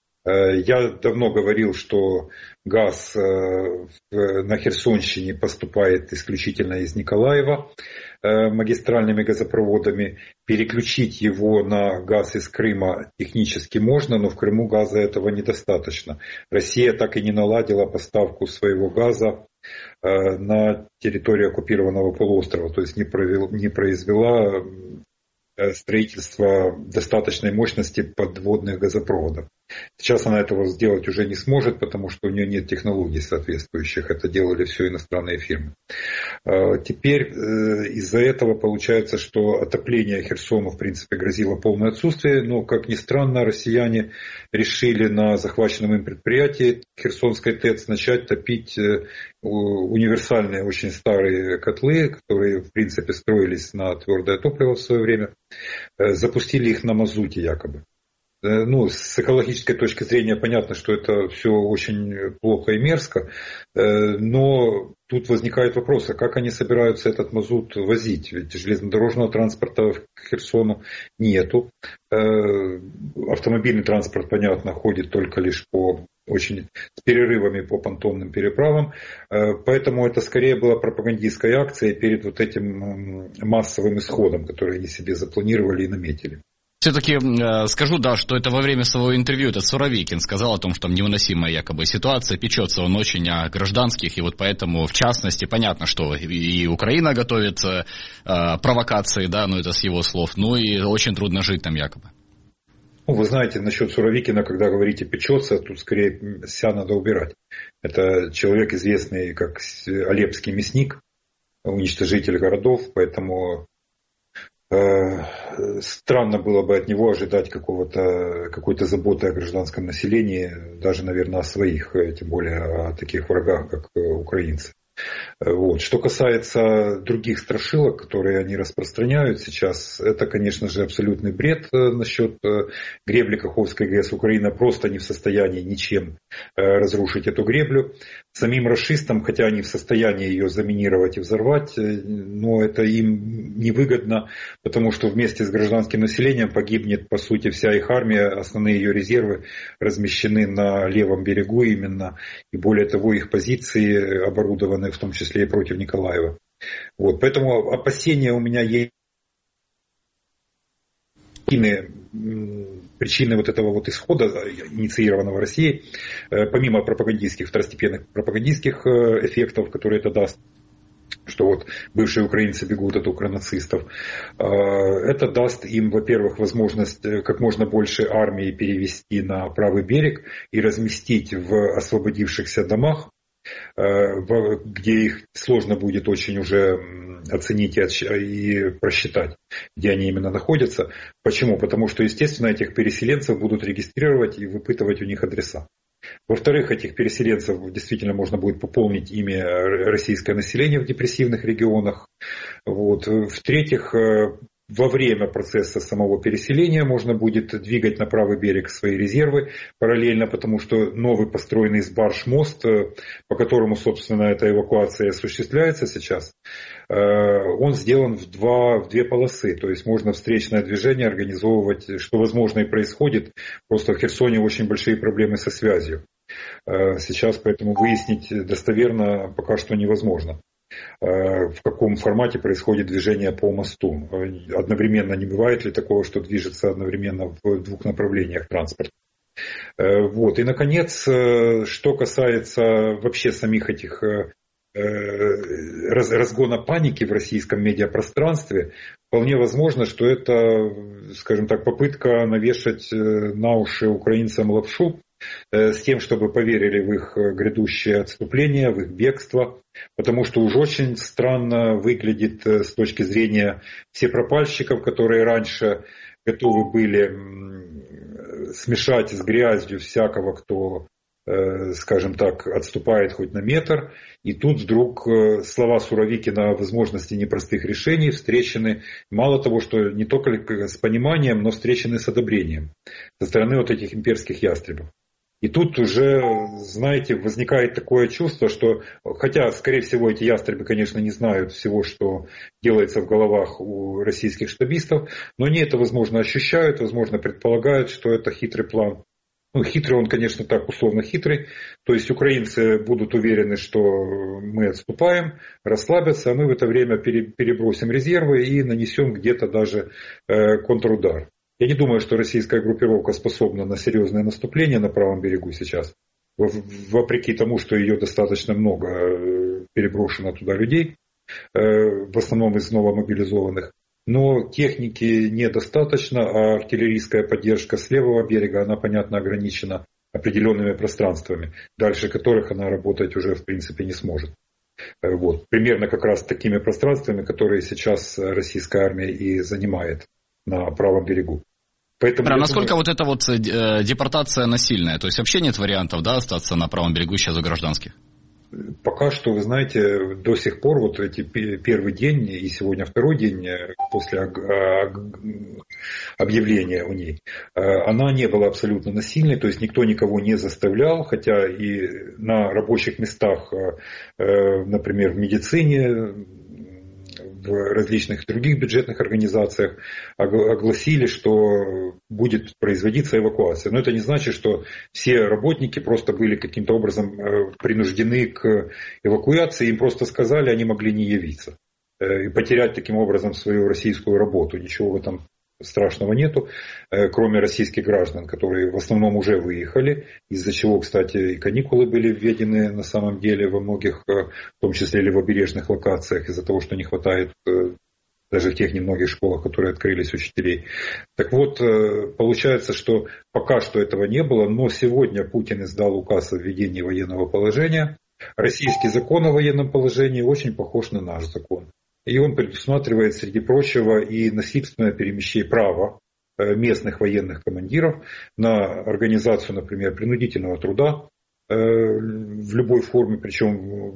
Я давно говорил, что газ на Херсонщине поступает исключительно из Николаева магистральными газопроводами. Переключить его на газ из Крыма технически можно, но в Крыму газа этого недостаточно. Россия так и не наладила поставку своего газа на территорию оккупированного полуострова, то есть не, провел, не произвела строительство достаточной мощности подводных газопроводов. Сейчас она этого сделать уже не сможет, потому что у нее нет технологий соответствующих. Это делали все иностранные фирмы. Теперь из-за этого получается, что отопление Херсону в принципе грозило полное отсутствие. Но, как ни странно, россияне решили на захваченном им предприятии Херсонской ТЭЦ начать топить универсальные очень старые котлы, которые в принципе строились на твердое топливо в свое время. Запустили их на мазуте якобы. Ну, с экологической точки зрения понятно, что это все очень плохо и мерзко, но тут возникает вопрос, а как они собираются этот мазут возить? Ведь железнодорожного транспорта к Херсону нету. Автомобильный транспорт, понятно, ходит только лишь по очень с перерывами по понтонным переправам. Поэтому это скорее была пропагандистская акция перед вот этим массовым исходом, который они себе запланировали и наметили. Все-таки э, скажу, да, что это во время своего интервью этот Суровикин сказал о том, что там невыносимая якобы ситуация, печется он очень о гражданских, и вот поэтому, в частности, понятно, что и Украина готовит э, провокации, да, ну это с его слов, ну и очень трудно жить там якобы. Ну, вы знаете, насчет Суровикина, когда говорите печется, тут скорее ся надо убирать. Это человек, известный как Алепский мясник, уничтожитель городов, поэтому... Странно было бы от него ожидать какого-то, какой-то заботы о гражданском населении, даже, наверное, о своих, тем более о таких врагах, как украинцы. Вот. Что касается других страшилок, которые они распространяют сейчас, это, конечно же, абсолютный бред насчет гребли Каховской ГЭС. Украина просто не в состоянии ничем разрушить эту греблю. Самим рашистам, хотя они в состоянии ее заминировать и взорвать, но это им невыгодно, потому что вместе с гражданским населением погибнет, по сути, вся их армия, основные ее резервы размещены на левом берегу именно, и более того, их позиции оборудованы в том числе и против Николаева. Вот, поэтому опасения у меня есть. Причины вот этого вот исхода, инициированного Россией, помимо пропагандистских, второстепенных пропагандистских эффектов, которые это даст, что вот бывшие украинцы бегут от укронацистов, это даст им, во-первых, возможность как можно больше армии перевести на правый берег и разместить в освободившихся домах, где их сложно будет очень уже оценить и просчитать, где они именно находятся. Почему? Потому что, естественно, этих переселенцев будут регистрировать и выпытывать у них адреса. Во-вторых, этих переселенцев действительно можно будет пополнить ими российское население в депрессивных регионах. Вот. В-третьих, во время процесса самого переселения можно будет двигать на правый берег свои резервы параллельно, потому что новый построенный из барж мост, по которому, собственно, эта эвакуация осуществляется сейчас, он сделан в, два, в две полосы. То есть можно встречное движение организовывать, что возможно и происходит. Просто в Херсоне очень большие проблемы со связью. Сейчас поэтому выяснить достоверно пока что невозможно, в каком формате происходит движение по мосту. Одновременно не бывает ли такого, что движется одновременно в двух направлениях транспорт. Вот. И, наконец, что касается вообще самих этих разгона паники в российском медиапространстве, вполне возможно, что это, скажем так, попытка навешать на уши украинцам лапшу, с тем, чтобы поверили в их грядущее отступление, в их бегство, потому что уж очень странно выглядит с точки зрения всепропальщиков, которые раньше готовы были смешать с грязью всякого, кто, скажем так, отступает хоть на метр, и тут вдруг слова Суровикина о возможности непростых решений встречены, мало того, что не только с пониманием, но встречены с одобрением со стороны вот этих имперских ястребов. И тут уже, знаете, возникает такое чувство, что, хотя, скорее всего, эти ястребы, конечно, не знают всего, что делается в головах у российских штабистов, но они это, возможно, ощущают, возможно, предполагают, что это хитрый план. Ну, хитрый он, конечно, так условно хитрый. То есть украинцы будут уверены, что мы отступаем, расслабятся, а мы в это время перебросим резервы и нанесем где-то даже контрудар. Я не думаю, что российская группировка способна на серьезное наступление на правом берегу сейчас, вопреки тому, что ее достаточно много переброшено туда людей, в основном из новомобилизованных. Но техники недостаточно, а артиллерийская поддержка с левого берега, она, понятно, ограничена определенными пространствами, дальше которых она работать уже в принципе не сможет. Вот. Примерно как раз такими пространствами, которые сейчас российская армия и занимает на правом берегу. Поэтому а насколько думаю... вот эта вот э, депортация насильная? То есть вообще нет вариантов, да, остаться на правом берегу сейчас у гражданских? Пока что, вы знаете, до сих пор, вот эти первый день и сегодня второй день после объявления о ней, она не была абсолютно насильной, то есть никто никого не заставлял, хотя и на рабочих местах, например, в медицине, в различных других бюджетных организациях огласили, что будет производиться эвакуация. Но это не значит, что все работники просто были каким-то образом принуждены к эвакуации, им просто сказали, они могли не явиться и потерять таким образом свою российскую работу. Ничего в этом страшного нету, кроме российских граждан, которые в основном уже выехали, из-за чего, кстати, и каникулы были введены на самом деле во многих, в том числе левобережных локациях, из-за того, что не хватает даже в тех немногих школах, которые открылись, учителей. Так вот, получается, что пока что этого не было, но сегодня Путин издал указ о введении военного положения. Российский закон о военном положении очень похож на наш закон. И он предусматривает, среди прочего, и насильственное перемещение права местных военных командиров на организацию, например, принудительного труда в любой форме, причем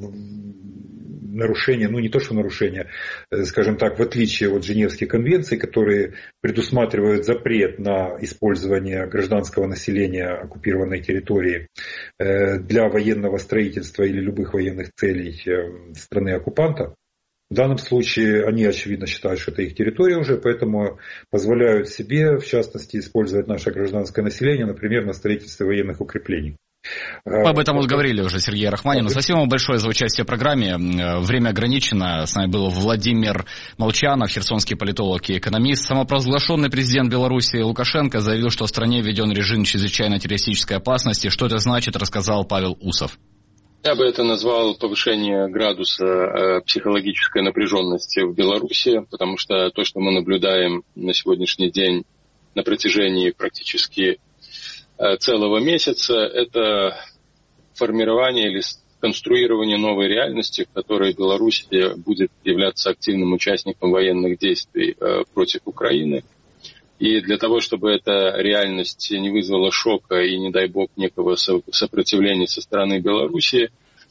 нарушение, ну не то что нарушение, скажем так, в отличие от Женевских конвенций, которые предусматривают запрет на использование гражданского населения оккупированной территории для военного строительства или любых военных целей страны-оккупанта. В данном случае они, очевидно, считают, что это их территория уже, поэтому позволяют себе, в частности, использовать наше гражданское население, например, на строительстве военных укреплений. Мы об этом вот говорили уже, Сергей Рахманин. Спасибо вам большое за участие в программе. Время ограничено. С нами был Владимир Молчанов, херсонский политолог и экономист. Самопровозглашенный президент Беларуси Лукашенко заявил, что в стране введен режим чрезвычайной террористической опасности. Что это значит, рассказал Павел Усов. Я бы это назвал повышение градуса психологической напряженности в Беларуси, потому что то, что мы наблюдаем на сегодняшний день на протяжении практически целого месяца, это формирование или конструирование новой реальности, в которой Беларусь будет являться активным участником военных действий против Украины. И для того, чтобы эта реальность не вызвала шока и, не дай бог, некого сопротивления со стороны Беларуси,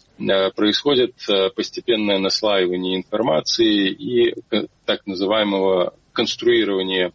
происходит постепенное наслаивание информации и так называемого конструирования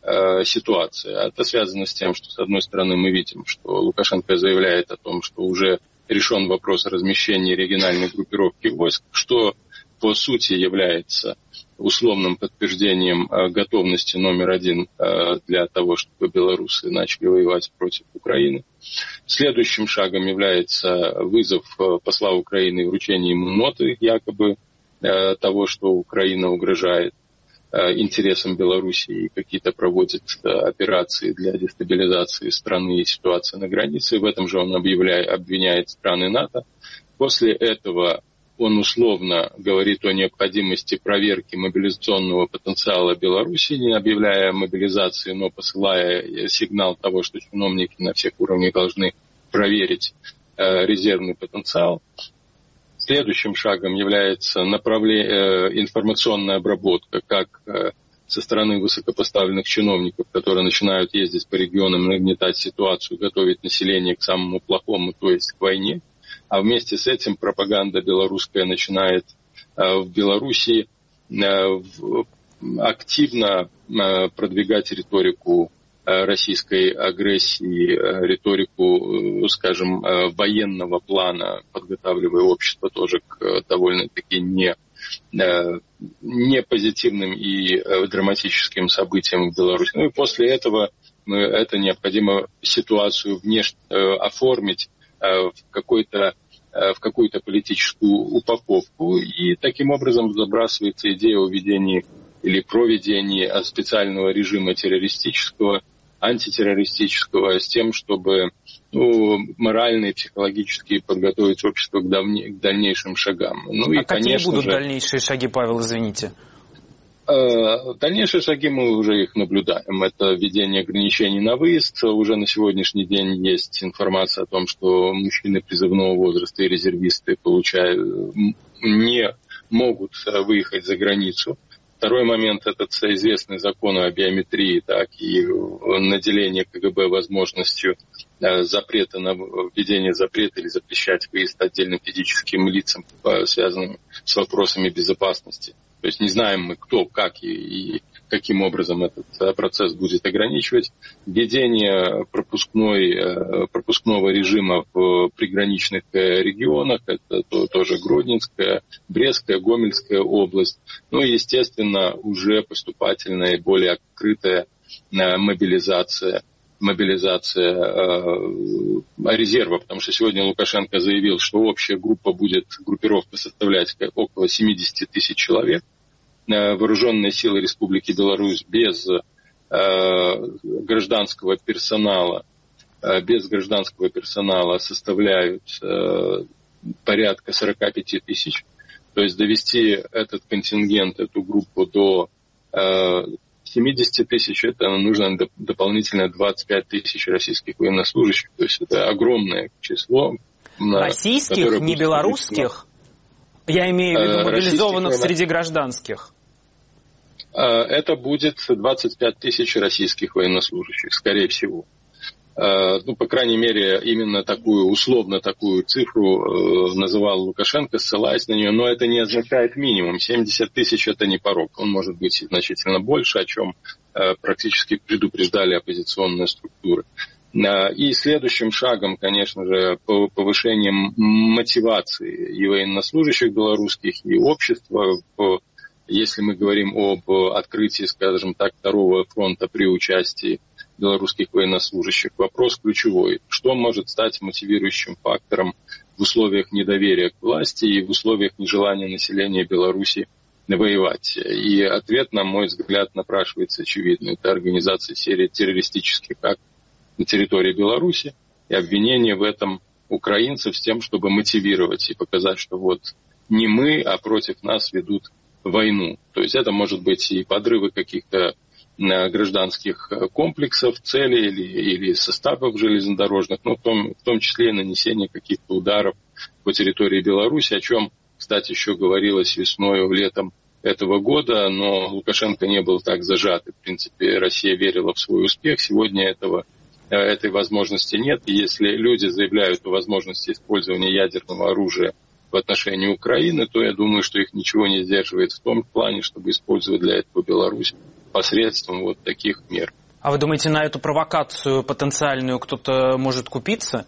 ситуации. Это связано с тем, что, с одной стороны, мы видим, что Лукашенко заявляет о том, что уже решен вопрос размещения региональной группировки войск, что по сути является условным подтверждением готовности номер один для того, чтобы белорусы начали воевать против Украины. Следующим шагом является вызов посла Украины и вручение ему ноты, якобы того, что Украина угрожает интересам Беларуси и какие-то проводит операции для дестабилизации страны и ситуации на границе. В этом же он объявляет, обвиняет страны НАТО. После этого он условно говорит о необходимости проверки мобилизационного потенциала Беларуси, не объявляя мобилизации, но посылая сигнал того, что чиновники на всех уровнях должны проверить э, резервный потенциал. Следующим шагом является направле... э, информационная обработка, как э, со стороны высокопоставленных чиновников, которые начинают ездить по регионам, нагнетать ситуацию, готовить население к самому плохому, то есть к войне. А вместе с этим пропаганда белорусская начинает э, в Беларуси э, в, активно э, продвигать риторику э, российской агрессии, э, риторику, э, скажем, э, военного плана, подготавливая общество тоже к э, довольно-таки не, э, не позитивным и э, драматическим событиям в Беларуси. Ну и после этого мы, это необходимо ситуацию внешне э, оформить в какой-то в какую-то политическую упаковку, и таким образом забрасывается идея о введении или проведении специального режима террористического, антитеррористического, с тем, чтобы ну, морально и психологически подготовить общество к, давне, к дальнейшим шагам. Ну, а и, какие конечно будут же, дальнейшие шаги, Павел, извините? Дальнейшие шаги мы уже их наблюдаем. Это введение ограничений на выезд. Уже на сегодняшний день есть информация о том, что мужчины призывного возраста и резервисты получают, не могут выехать за границу Второй момент – это известный закон о биометрии, так, и наделение КГБ возможностью запрета на введение запрета или запрещать выезд отдельным физическим лицам, связанным с вопросами безопасности. То есть не знаем мы, кто, как и, и каким образом этот процесс будет ограничивать. Введение пропускной, пропускного режима в приграничных регионах, это тоже Гродненская, Брестская, Гомельская область. Ну и, естественно, уже поступательная и более открытая мобилизация. мобилизация э, резерва, потому что сегодня Лукашенко заявил, что общая группа будет, группировка составлять около семьдесят тысяч человек. Э, вооруженные силы Республики Беларусь без э, гражданского персонала, э, без гражданского персонала составляют э, порядка сорок пять тысяч. То есть довести этот контингент, эту группу до э, семьдесят тысяч, это нужно дополнительно двадцать пять тысяч российских военнослужащих. То есть это огромное число. Российских, не белорусских? Я имею в виду мобилизованных российских, среди гражданских. Это будет двадцать пять тысяч российских военнослужащих, скорее всего. Ну, по крайней мере, именно такую, условно такую цифру называл Лукашенко, ссылаясь на нее, но это не означает минимум. семьдесят тысяч это не порог, он может быть значительно больше, о чем практически предупреждали оппозиционные структуры. И следующим шагом, конечно же, повышением мотивации и военнослужащих белорусских, и общества, если мы говорим об открытии, скажем так, второго фронта при участии белорусских военнослужащих. Вопрос ключевой. Что может стать мотивирующим фактором в условиях недоверия к власти и в условиях нежелания населения Беларуси воевать? И ответ, на мой взгляд, напрашивается очевидно. Это организация серии террористических актов на территории Беларуси и обвинение в этом украинцев с тем, чтобы мотивировать и показать, что вот не мы, а против нас ведут войну. То есть это может быть и подрывы каких-то гражданских комплексов, целей или, или составов железнодорожных, но в том, в том числе и нанесение каких-то ударов по территории Беларуси, о чем, кстати, еще говорилось весной, летом этого года, но Лукашенко не был так зажат. И, в принципе, Россия верила в свой успех. Сегодня этого, этой возможности нет. И если люди заявляют о возможности использования ядерного оружия в отношении Украины, то я думаю, что их ничего не сдерживает в том плане, чтобы использовать для этого Беларусь посредством вот таких мер. А вы думаете, на эту провокацию потенциальную кто-то может купиться?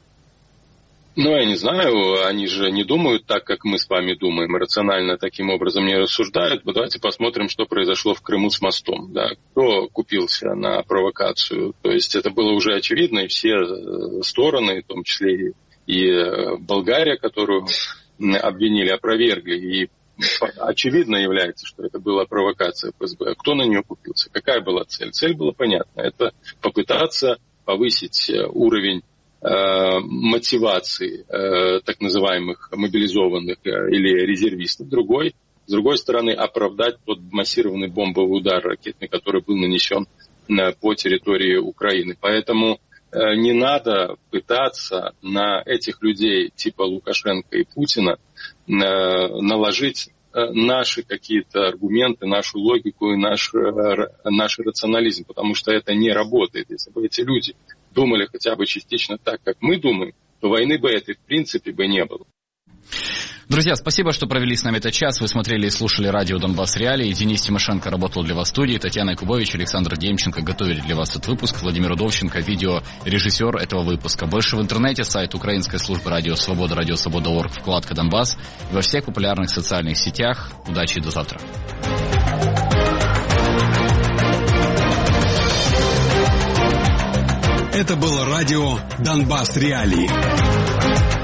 Ну, я не знаю, они же не думают так, как мы с вами думаем, рационально таким образом не рассуждают. Давайте посмотрим, что произошло в Крыму с мостом. Да? Кто купился на провокацию? То есть это было уже очевидно, и все стороны, в том числе и Болгария, которую обвинили, опровергли, и очевидно является, что это была провокация ФСБ. Кто на нее купился? Какая была цель? Цель была понятна. Это попытаться повысить уровень э, мотивации э, так называемых мобилизованных э, или резервистов. Другой, с другой стороны, оправдать тот массированный бомбовый удар ракетный, который был нанесен э, по территории Украины. Поэтому э, не надо пытаться на этих людей типа Лукашенко и Путина наложить наши какие-то аргументы, нашу логику и наш, наш рационализм, потому что это не работает. Если бы эти люди думали хотя бы частично так, как мы думаем, то войны бы этой в принципе бы не было. Друзья, спасибо, что провели с нами этот час. Вы смотрели и слушали радио «Донбасс Реалии». Денис Тимошенко работал для вас в студии. Татьяна Якубович, Александр Демченко готовили для вас этот выпуск. Владимир Удовченко, видеорежиссер этого выпуска. Больше в интернете, сайт украинской службы радио «Свобода», радио «Свобода» точка орг, вкладка «Донбасс». И во всех популярных социальных сетях. Удачи и до завтра. Это было радио «Донбасс Реалии».